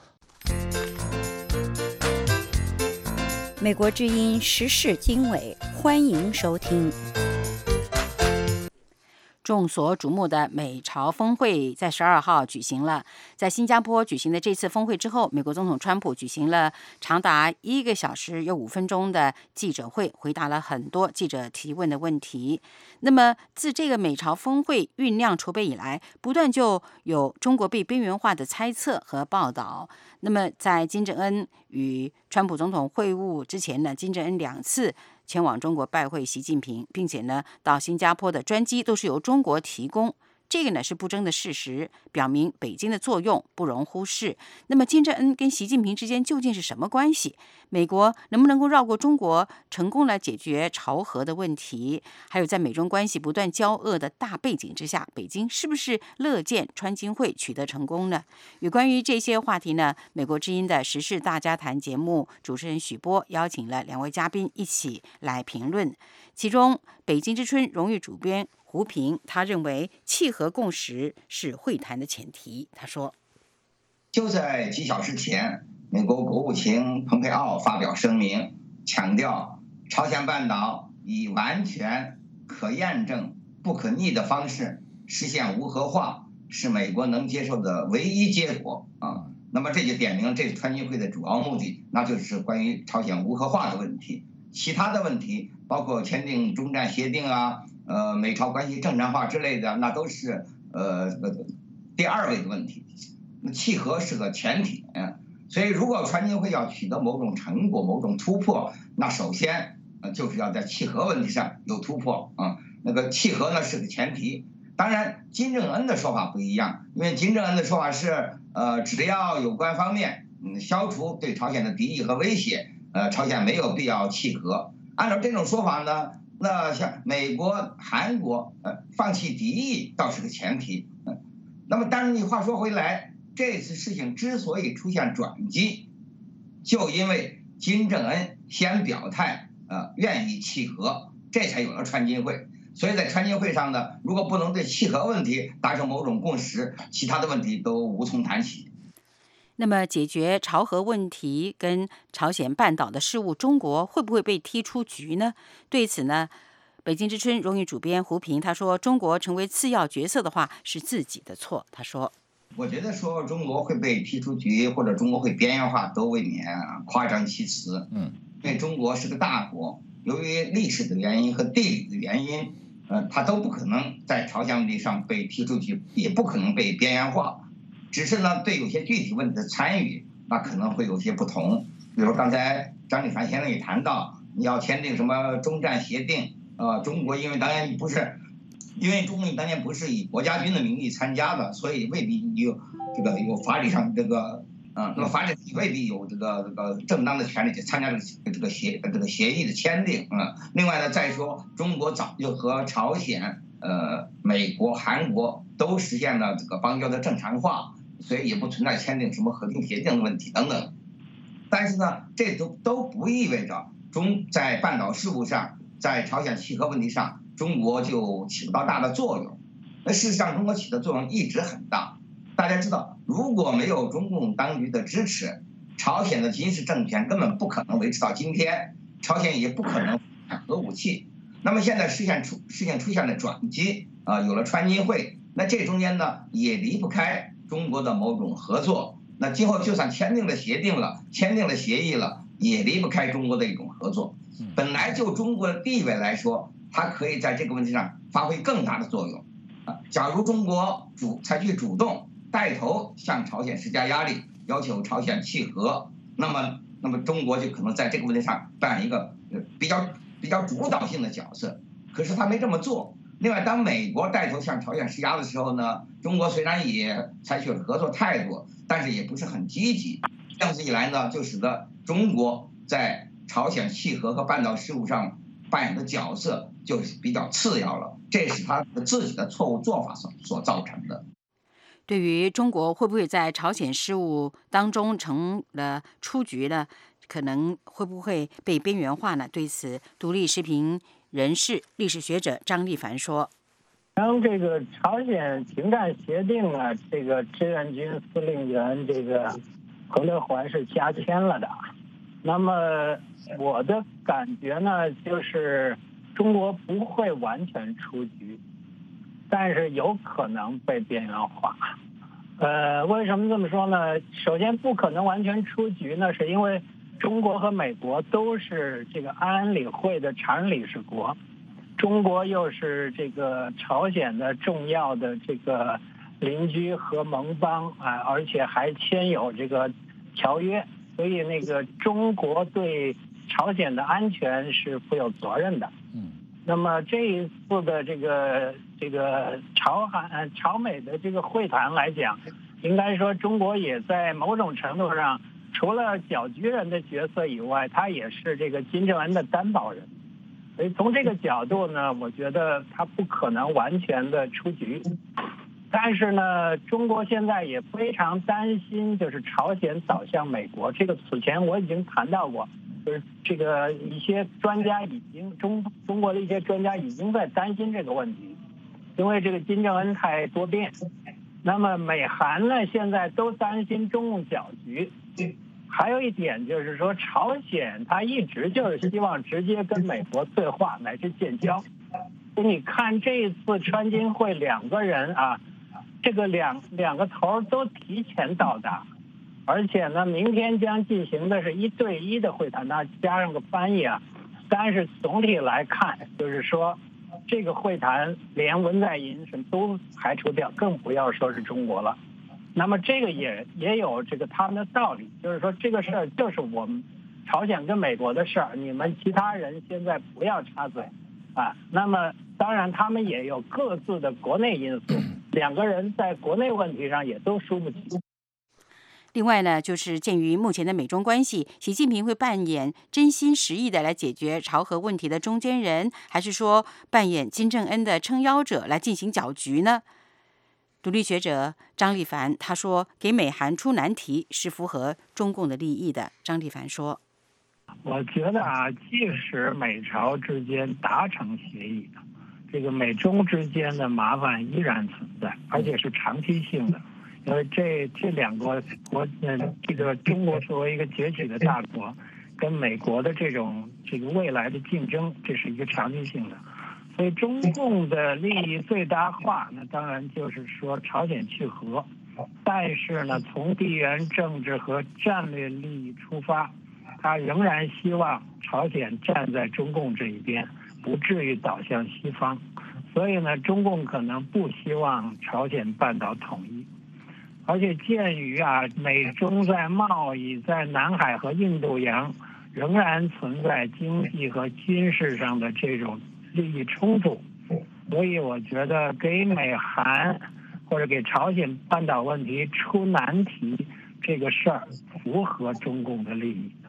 美国之音时事经纬，欢迎收听。 众所瞩目的美朝峰会在十二号举行了。在新加坡举行的这次峰会之后，美国总统川普举行了长达一个小时又五分钟的记者会，回答了很多记者提问的问题。那么，自这个美朝峰会酝酿筹备以来，不断就有中国被边缘化的猜测和报道。那么，在金正恩与川普总统会晤之前呢，金正恩两次前往中国拜会习近平，并且呢，到新加坡的专机都是由中国提供。这个呢是不争的事实，表明北京的作用不容忽视。那么金正恩跟习近平之间究竟是什么关系？美国能不能够绕过中国，成功来解决朝核的问题？还有在美中关系不断交恶的大背景之下，北京是不是乐见川金会取得成功呢？有关于这些话题呢，美国之音的时事大家谈节目主持人许波邀请了两位嘉宾一起来评论。其中，北京之春荣誉主编胡平，他认为契合共识是会谈的前提。他说， 就在几小时前，美国国务卿蓬佩奥发表声明，强调朝鲜半岛以完全可验证、不可逆的方式实现无核化，是美国能接受的唯一结果啊。那那么这就点明了这次川金会的主要目的，那就是关于朝鲜无核化的问题。其他的问题，包括签订中战协定啊，呃，美朝关系正常化之类的，那都是呃第二位的问题。那契合是个前提，嗯，所以如果川金会要取得某种成果、某种突破，那首先呃就是要在契合问题上有突破啊、嗯。那个契合呢是个前提。当然，金正恩的说法不一样，因为金正恩的说法是，呃，只要有关方面嗯消除对朝鲜的敌意和威胁，呃，朝鲜没有必要契合。按照这种说法呢，那像美国、韩国，呃，放弃敌意倒是个前提。嗯，那么但是你话说回来，这次事情之所以出现转机，就因为金正恩先表态，呃，愿意契合，这才有了川金会。所以在川金会上呢，如果不能对契合问题达成某种共识，其他的问题都无从谈起。 那么，解决朝核问题跟朝鲜半岛的事务，中国会不会被踢出局呢？对此呢，北京之春荣誉主编胡平他说，中国成为次要角色的话是自己的错。他说， 我觉得说中国会被踢出局或者中国会边缘化都未免夸张其词。嗯，因为中国是个大国，由于历史的原因和地理的原因，呃，它都不可能在朝鲜问题上被踢出去，也不可能被边缘化。只是呢，对有些具体问题的参与，那可能会有些不同。比如说刚才张立凡先生也谈到，你要签订什么中战协定，呃，中国因为当年不是，因为中国当年不是以国家军的名义参加的，所以未必有这个有法理上这个，嗯，那么法理未必有这个这个正当的权利去参加这个这个协这个协议的签订，嗯。另外呢，再说中国早就和朝鲜、呃、美国、韩国都实现了这个邦交的正常化。所以也不存在签订什么和平协定的问题等等，但是呢，这都都不意味着中在半岛事务上，在朝鲜契合问题上，中国就起不到大的作用。那事实上，中国起的作用一直很大。大家知道，如果没有中共当局的支持，朝鲜的军事政权根本不可能维持到今天，朝鲜也不可能产核武器。那么现在事件出事情出现了转机啊、呃，有了川金会，那这中间呢也离不开中国的某种合作，那今后就算签订了协定了，签订了协议了，也离不开中国的一种合作。本来就中国的地位来说，它可以在这个问题上发挥更大的作用。啊，假如中国主采取主动带头向朝鲜施加压力，要求朝鲜契合，那么那么中国就可能在这个问题上扮演一个比较比较主导性的角色。可是他没这么做。另外，当美国带头向朝鲜施压的时候呢，中国虽然也采取了合作态度，但是也不是很积极。这样子一来呢，就使得中国在朝鲜契合和半岛事务上扮演的角色就比较次要了，这是他自己的错误做法所所造成的。 对于中国会不会在朝鲜事务当中成了出局呢？可能会不会被边缘化呢？对此，独立时评人士、历史学者张立凡说：“ 当这个朝鲜停战协定呢，这个志愿军司令员这个彭德怀是加签了的。那么我的感觉呢，就是中国不会完全出局，但是有可能被边缘化。呃，为什么这么说呢？首先，不可能完全出局呢，是因为中国和美国都是这个安安理会的常任理事国，中国又是这个朝鲜的重要的这个邻居和盟邦啊，而且还签有这个条约，所以那个中国对朝鲜的安全是负有责任的。嗯，那么这一次的这个这个朝韩朝美的这个会谈来讲，应该说中国也在某种程度上，除了搅局人的角色以外，他也是这个金正恩的担保人。所以从这个角度呢，我觉得他不可能完全的出局。但是呢，中国现在也非常担心，就是朝鲜倒向美国。这个此前我已经谈到过，就是这个一些专家已经中中国的一些专家已经在担心这个问题，因为这个金正恩太多变。那么美韩呢，现在都担心中共搅局。还有一点就是说，朝鲜他一直就是希望直接跟美国对话乃至建交。所以你看这一次川金会两个人啊，这个两两个头都提前到达， 而且呢，明天将进行的是一对一的会谈，那加上个翻译啊。但是总体来看，就是说，这个会谈连文在寅什么都排除掉，更不要说是中国了。那么这个也也有这个他们的道理，就是说这个事儿就是我们朝鲜跟美国的事儿，你们其他人现在不要插嘴啊。那么当然他们也有各自的国内因素，两个人在国内问题上也都输不起。 另外呢，就是鉴于目前的美中关系，习近平会扮演真心实意的来解决朝核问题的中间人，还是说扮演金正恩的撑腰者来进行搅局呢？独立学者张立凡他说，给美韩出难题是符合中共的利益的。张立凡说， 我觉得啊，即使美朝之间达成协议，这个美中之间的麻烦依然存在，而且是长期性的。因为这这两个国，嗯，这个中国作为一个崛起的大国，跟美国的这种这个未来的竞争，这是一个长期性的。所以中共的利益最大化，那当然就是说朝鲜去核，但是呢，从地缘政治和战略利益出发，他仍然希望朝鲜站在中共这一边，不至于倒向西方。所以呢，中共可能不希望朝鲜半岛统一。而且鉴于啊，美中在贸易、在南海和印度洋仍然存在经济和军事上的这种利益冲突，所以我觉得给美韩或者给朝鲜半岛问题出难题这个事儿符合中共的利益。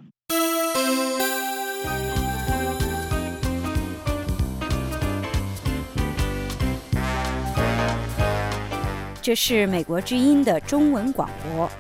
这是美国之音的中文广播。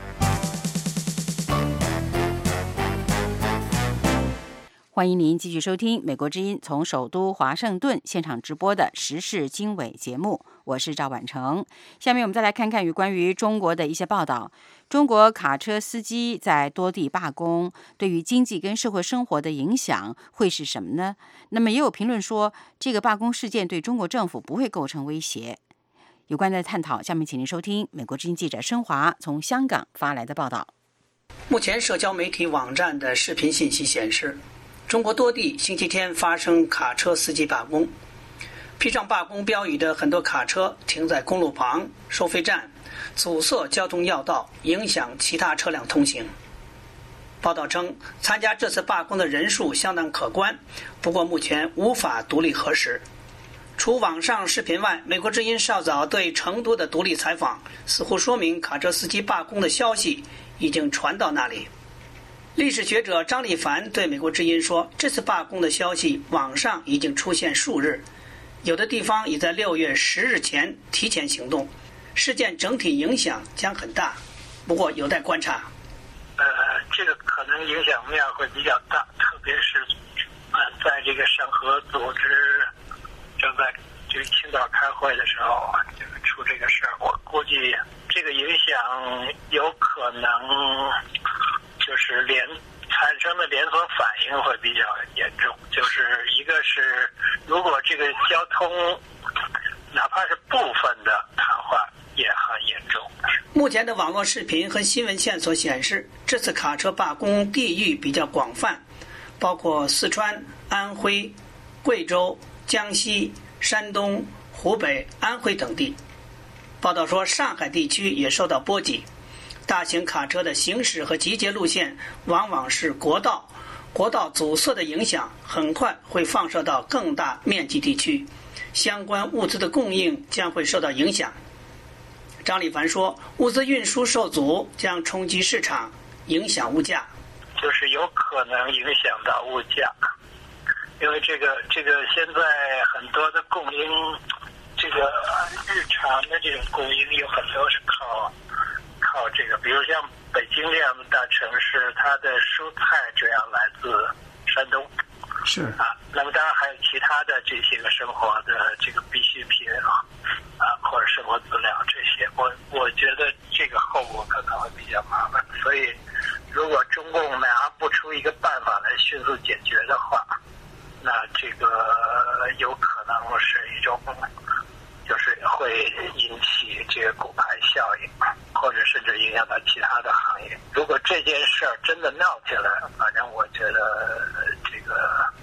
欢迎您继续收听美国之音从首都华盛顿现场直播的时事经纬节目，我是赵婉成。下面我们再来看看有关于中国的一些报道。中国卡车司机在多地罢工，对于经济跟社会生活的影响会是什么呢？那么也有评论说，这个罢工事件对中国政府不会构成威胁。有关的探讨，下面请您收听美国之音记者申华从香港发来的报道。 目前社交媒体网站的视频信息显示，中国多地星期天发生卡车司机罢工，披上罢工标语的很多卡车停在公路旁、收费站，阻塞交通要道，影响其他车辆通行。报道称，参加这次罢工的人数相当可观，不过目前无法独立核实。除网上视频外，美国之音稍早对成都的独立采访，似乎说明卡车司机罢工的消息已经传到那里。历史学者张立凡对美国之音说，这次罢工的消息网上已经出现数日，有的地方已在六月十日前提前行动，事件整体影响将很大，不过有待观察。 呃，这个可能影响面会比较大，特别是呃，在这个审核组织正在这个青岛开会的时候，这个出这个事儿，我估计这个影响有可能就是连产生的连锁反应会比较严重。就是一个是，如果这个交通哪怕是部分的瘫痪，也很严重。 目前的网络视频和新闻线索显示，这次卡车罢工地域比较广泛，包括四川、安徽、贵州、江西、山东、湖北、安徽等地。报道说，上海地区也受到波及。大型卡车的行驶和集结路线往往是国道，国道阻塞的影响很快会放射到更大面积地区，相关物资的供应将会受到影响。张立凡说，物资运输受阻将冲击市场，影响物价。 就是有可能影响到物价。因为这个这个现在很多的供应，这个日常的这种供应有很多是靠靠这个，比如像北京这样的大城市，它的蔬菜主要来自山东， 是啊，那么当然还有其他的这些个生活的这个必需品啊啊或者生活资料这些，我我觉得这个后果可能会比较麻烦，所以如果中共拿不出一个办法来迅速解决的话，那这个有可能是一种，就是会引起这个骨牌效应，或者甚至影响到其他的行业。如果这件事儿真的闹起来，反正我觉得这个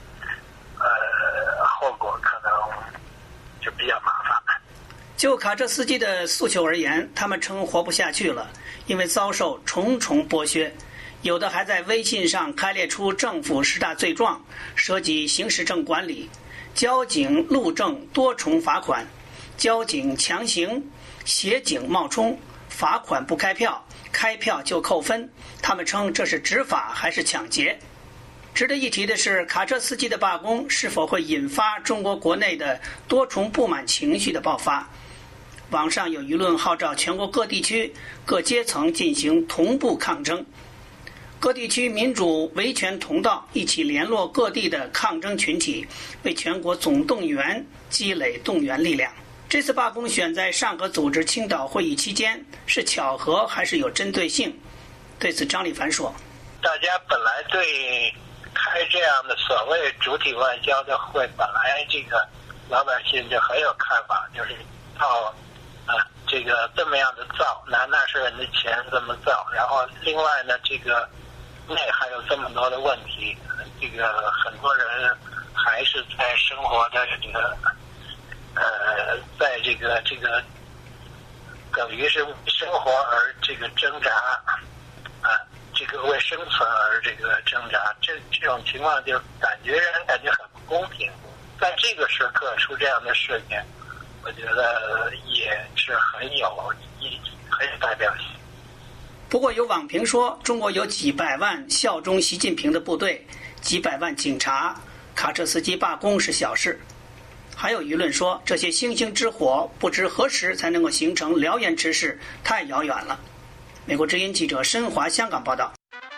呃后果可能就比较麻烦。 就卡车司机的诉求而言，他们称活不下去了，因为遭受重重剥削，有的还在微信上开列出政府十大罪状，涉及刑事证管理、交警路政多重罚款、交警强行、协警冒充、罚款不开票、开票就扣分，他们称这是执法还是抢劫。值得一提的是，卡车司机的罢工是否会引发中国国内的多重不满情绪的爆发？网上有舆论号召全国各地区各阶层进行同步抗争，各地区民主维权同道一起联络各地的抗争群体，为全国总动员积累动员力量。这次罢工选在上合组织青岛会议期间，是巧合还是有针对性？对此，张立凡说：“ 大家本来对开这样的所谓主体外交的会，本来这个老百姓就很有看法，就是靠啊这个这么样的造，拿纳税人的钱这么造，然后另外呢，这个内还有这么多的问题，这个很多人还是在生活的这个。”呃，在这个这个等于是为生活而这个挣扎，啊，这个为生存而这个挣扎，这这种情况就感觉让人感觉很不公平。在这个时刻出这样的事情，我觉得也是很有意义、很有代表性。 不过有网评说，中国有几百万效忠习近平的部队，几百万警察，卡车司机罢工是小事。还有舆论说，这些星星之火不知何时才能够形成燎原之势，太遥远了。美国之音记者申华香港报道。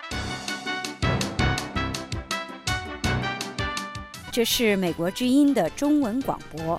这是美国之音的中文广播。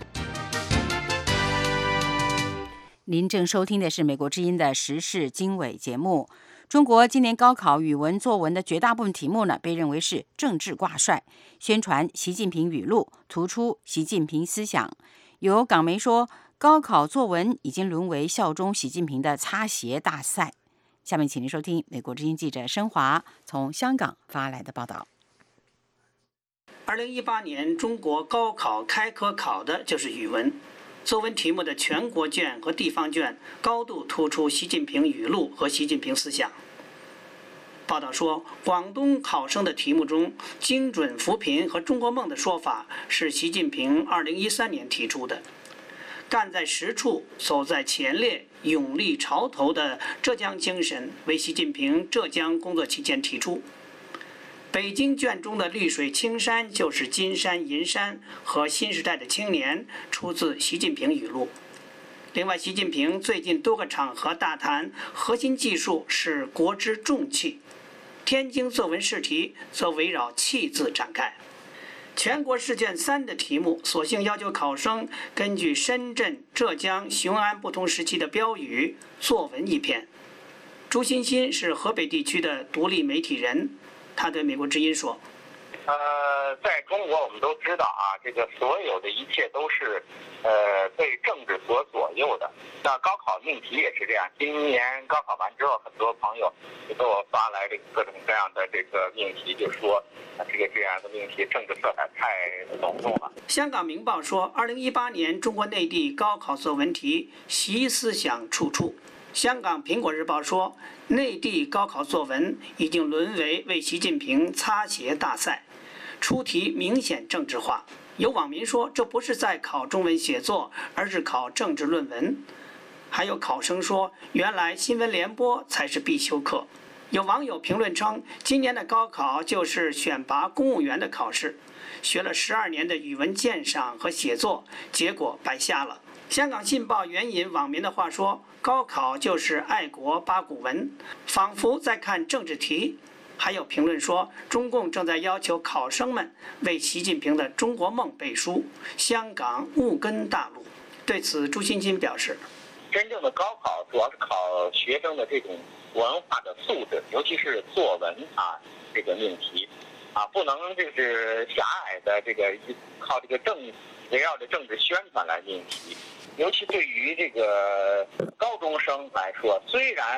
您正收听的是美国之音的时事经纬节目。中国今年高考语文作文的绝大部分题目呢，被认为是政治挂帅，宣传习近平语录，突出习近平思想。有港媒说，高考作文已经沦为效忠习近平的擦鞋大赛。下面请您收听美国之音记者申华从香港发来的报道。 二零一八年中国高考开科考的就是语文。作文题目的全国卷和地方卷高度突出习近平语录和习近平思想。报道说，广东考生的题目中“精准扶贫”和“中国梦”的说法是习近平二零一三年提出的。干在实处、走在前列、勇立潮头的浙江精神为习近平浙江工作期间提出。北京卷中的绿水青山就是金山银山和新时代的青年出自习近平语录。另外，习近平最近多个场合大谈核心技术是国之重器，天津作文试题则围绕器字展开。全国试卷三的题目索性要求考生根据深圳、浙江、雄安不同时期的标语作文一篇。朱欣欣是河北地区的独立媒体人，他对美国之音说：“ 呃，在中国我们都知道啊，这个所有的一切都是，呃，被政治所左右的。那高考命题也是这样。今年高考完之后，很多朋友就给我发来这个各种各样的这个命题，就说啊，这个这样的命题政治色彩太浓重了。” 香港明报说，二零一八年中国内地高考作文题习思想处处。香港苹果日报说，内地高考作文已经沦为为习近平擦鞋大赛，出题明显政治化。有网民说，这不是在考中文写作，而是考政治论文。还有考生说，原来新闻联播才是必修课。有网友评论称，今年的高考就是选拔公务员的考试，学了十二年的语文鉴赏和写作，结果白瞎了。香港信报援引网民的话说，高考就是爱国八股文，仿佛在看政治题。还有评论说，中共正在要求考生们为习近平的中国梦背书，香港误跟大陆。对此，朱欣欣表示， 真正的高考主要是考学生的这种文化的素质，尤其是作文啊这个命题啊，不能就是狭隘的这个靠这个政围绕着政治宣传来命题。尤其对于这个高中生来说，虽然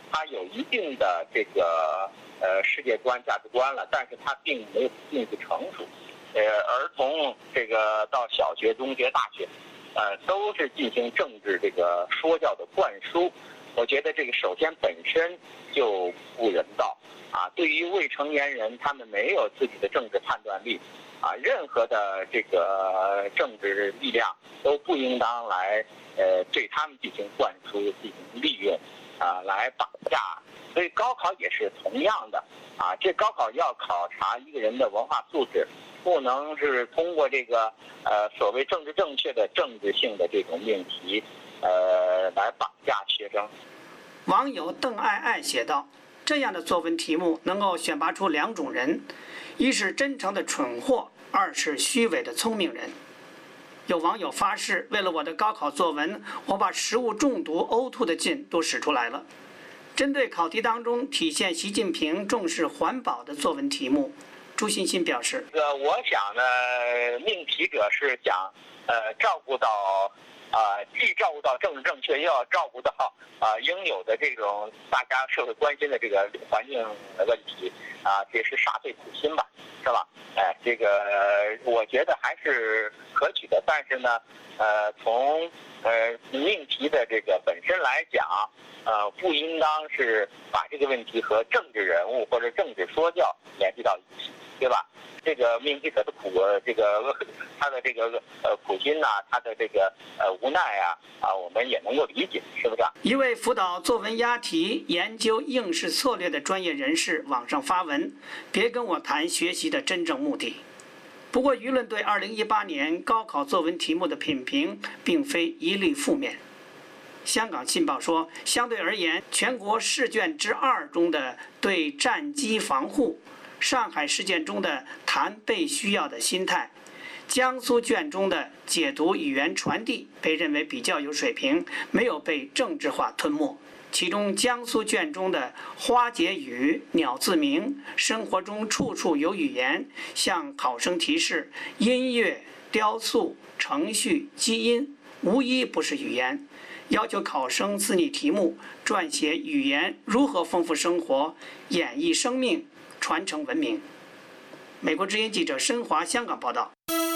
他有一定的这个呃世界观、价值观了，但是他并没有并不成熟。呃，儿童这个到小学、中学、大学，呃，都是进行政治这个说教的灌输。我觉得这个首先本身就不人道啊！对于未成年人，他们没有自己的政治判断力啊，任何的这个政治力量都不应当来呃对他们进行灌输、进行利用啊，来绑架。所以高考也是同样的啊，这高考要考察一个人的文化素质。不能是通过这个呃所谓政治正确的政治性的这种命题，呃来绑架学生。 网友邓爱爱写道：“这样的作文题目能够选拔出两种人，一是真诚的蠢货，二是虚伪的聪明人。”有网友发誓，为了我的高考作文，我把食物中毒、呕吐的劲都使出来了。针对考题当中体现习近平重视环保的作文题目，朱欣欣表示：“ 呃，我想呢，命题者是想，呃，照顾到，啊、呃，既照顾到政治正确，又要照顾到啊、呃、应有的这种大家社会关心的这个环境问题，啊、呃，也是煞费苦心吧，是吧？哎，这个、呃、我觉得还是可取的，但是呢，呃，从呃命题的这个本身来讲，呃，不应当是把这个问题和政治人物或者政治说教联系到一起。”对吧？这个命题者的苦，这个他的这个呃苦心呐、啊，他的这个呃无奈啊啊，我们也能够理解，是不是？ 一位辅导作文押题、研究应试策略的专业人士网上发文：“别跟我谈学习的真正目的。”不过，舆论对二零一八年高考作文题目的品评并非一律负面。香港信报说，相对而言，全国试卷之二中的对战机防护。上海事件中的谈被需要的心态，江苏卷中的解读语言传递被认为比较有水平，没有被政治化吞没。其中江苏卷中的花解语、鸟自鸣，生活中处处有语言，向考生提示音乐、雕塑、程序、基因无一不是语言，要求考生自拟题目，撰写语言如何丰富生活，演绎生命，传承文明。美国之音记者申华香港报道。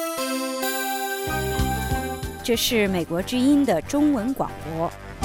这是美国之音的中文广播。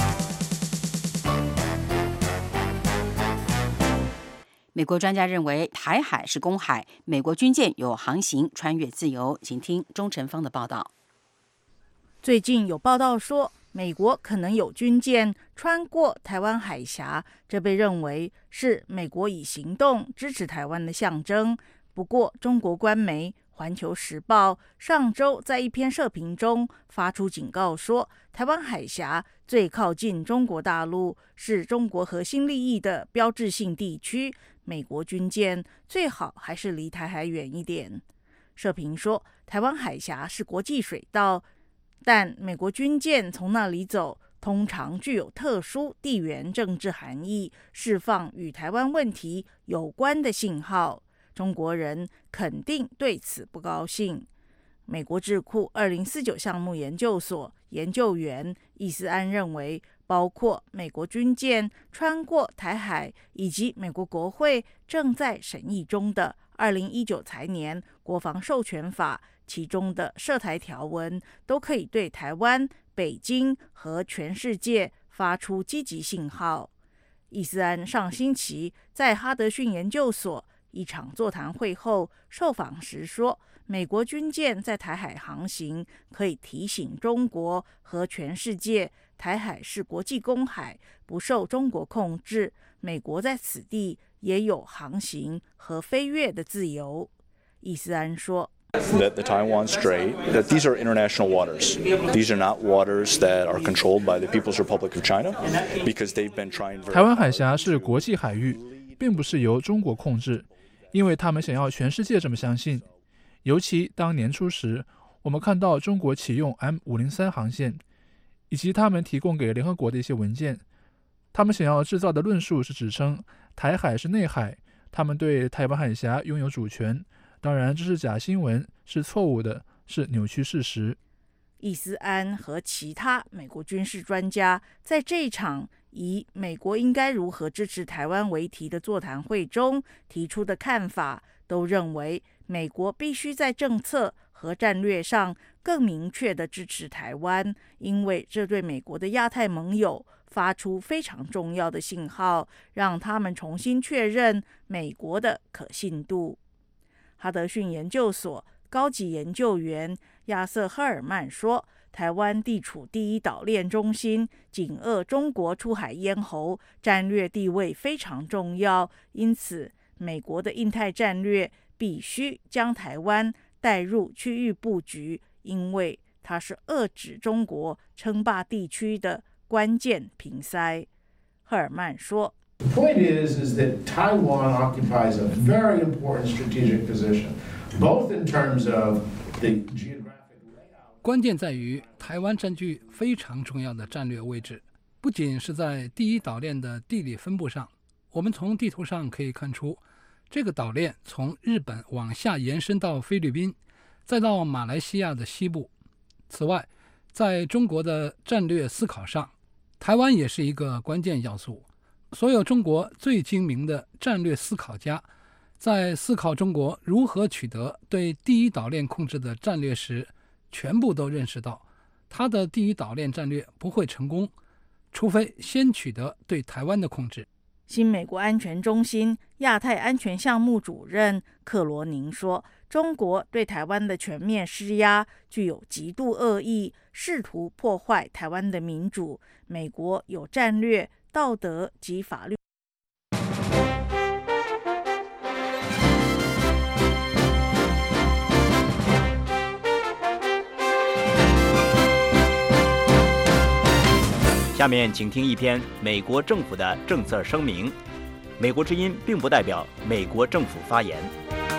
美国专家认为台海是公海，美国军舰有航行穿越自由。请听钟晨芳的报道。 最近有报道说，美国可能有军舰穿过台湾海峡，这被认为是美国以行动支持台湾的象征。不过，中国官媒《环球时报》上周在一篇社评中发出警告说，台湾海峡最靠近中国大陆，是中国核心利益的标志性地区，美国军舰最好还是离台海远一点。社评说，台湾海峡是国际水道，但美国军舰从那里走，通常具有特殊地缘政治含义，释放与台湾问题有关的信号。中国人肯定对此不高兴。美国智库二零四九项目研究所研究员易思安认为，包括美国军舰穿过台海，以及美国国会正在审议中的二零一九财年国防授权法，其中的涉台条文都可以对台湾、北京和全世界发出积极信号。易思安上星期在哈德逊研究所一场座谈会后受访时说，美国军舰在台海航行可以提醒中国和全世界，台海是国际公海，不受中国控制，美国在此地也有航行和飞越的自由。易思安说， That the Taiwan Strait, that these are international waters. These are not waters that are controlled by the People's Republic of China, because they've been trying very hard. 台湾海峡是国际海域，并不是由中国控制，因为他们想要全世界这么相信。尤其当年初时，我们看到中国启用 M 五零三 航线，以及他们提供给联合国的一些文件，他们想要制造的论述是指称台海是内海，他们对台湾海峡拥有主权。当然，这是假新闻，是错误的，是扭曲事实。 易思安和其他美国军事专家在这一场以美国应该如何支持台湾为题的座谈会中提出的看法，都认为美国必须在政策和战略上更明确地支持台湾，因为这对美国的亚太盟友发出非常重要的信号，让他们重新确认美国的可信度。哈德逊研究所高级研究员亚瑟·赫尔曼说，台湾地处第一岛链中心，紧扼中国出海咽喉，战略地位非常重要，因此美国的印太战略必须将台湾带入区域布局，因为它是遏制中国称霸地区的关键瓶塞。赫尔曼说 The point is, is that Taiwan occupies a very important strategic position, both in terms of the geographic layout. 关键在于台湾占据非常重要的战略位置，不仅是在第一岛链的地理分布上，我们从地图上可以看出，这个岛链从日本往下延伸到菲律宾，再到马来西亚的西部。此外，在中国的战略思考上，台湾也是一个关键要素。所有中国最精明的战略思考家，在思考中国如何取得对第一岛链控制的战略时，全部都认识到，他的第一岛链战略不会成功，除非先取得对台湾的控制。 新美国安全中心亚太安全项目主任克罗宁说，中国对台湾的全面施压具有极度恶意，试图破坏台湾的民主。美国有战略、道德及法律。 下面请听一篇美国政府的政策声明。美国之音并不代表美国政府发言。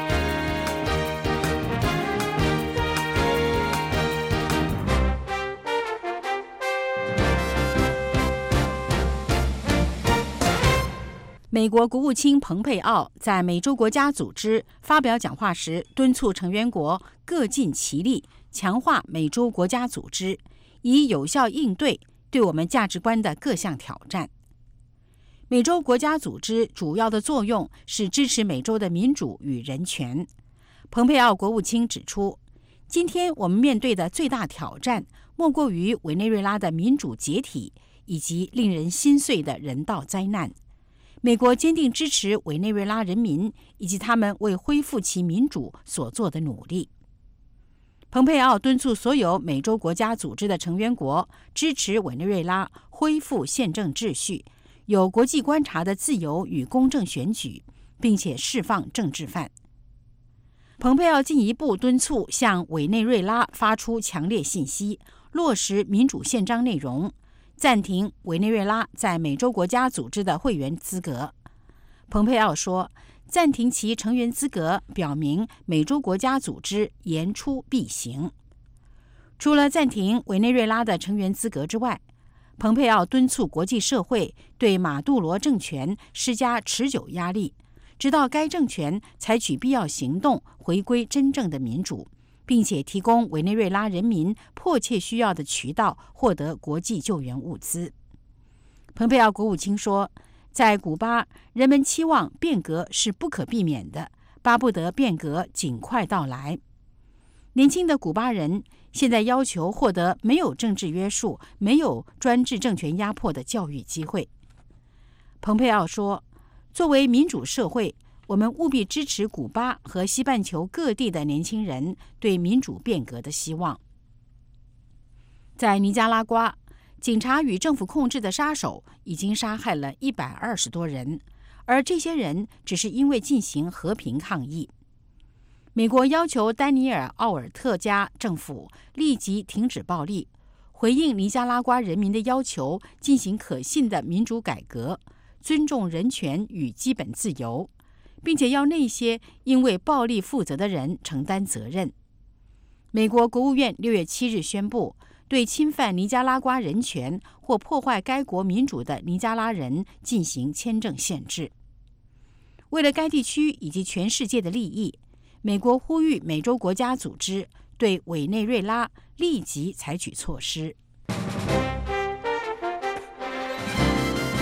美国国务卿蓬佩奥在美洲国家组织发表讲话时，敦促成员国各尽其力，强化美洲国家组织，以有效应对对我们价值观的各项挑战。美洲国家组织主要的作用是支持美洲的民主与人权。蓬佩奥国务卿指出，今天我们面对的最大挑战，莫过于委内瑞拉的民主解体以及令人心碎的人道灾难。美国坚定支持委内瑞拉人民以及他们为恢复其民主所做的努力。蓬佩奥敦促所有美洲国家组织的成员国支持委内瑞拉恢复宪政秩序，有国际观察的自由与公正选举，并且释放政治犯。蓬佩奥进一步敦促向委内瑞拉发出强烈信息，落实民主宪章内容，暂停委内瑞拉在美洲国家组织的会员资格。蓬佩奥说，暂停其成员资格表明美洲国家组织言出必行。除了暂停委内瑞拉的成员资格之外，蓬佩奥敦促国际社会对马杜罗政权施加持久压力，直到该政权采取必要行动，回归真正的民主，并且提供委内瑞拉人民迫切需要的渠道，获得国际救援物资。蓬佩奥国务卿说，在古巴，人们期望变革是不可避免的，巴不得变革尽快到来。年轻的古巴人现在要求获得没有政治约束、没有专制政权压迫的教育机会。蓬佩奥说，作为民主社会，我们务必支持古巴和西半球各地的年轻人对民主变革的希望。在尼加拉瓜，警察与政府控制的杀手已经杀害了一百二十多人，而这些人只是因为进行和平抗议。美国要求丹尼尔·奥尔特加政府立即停止暴力，回应尼加拉瓜人民的要求，进行可信的民主改革，尊重人权与基本自由，并且要那些因为暴力负责的人承担责任。美国国务院六月七日宣布，对侵犯尼加拉瓜人权或破坏该国民主的尼加拉人进行签证限制。为了该地区以及全世界的利益，美国呼吁美洲国家组织对委内瑞拉立即采取措施。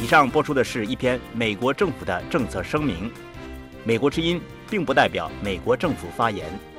上播出的是一篇美国政府的政策声明，美国之音并不代表美国政府发言。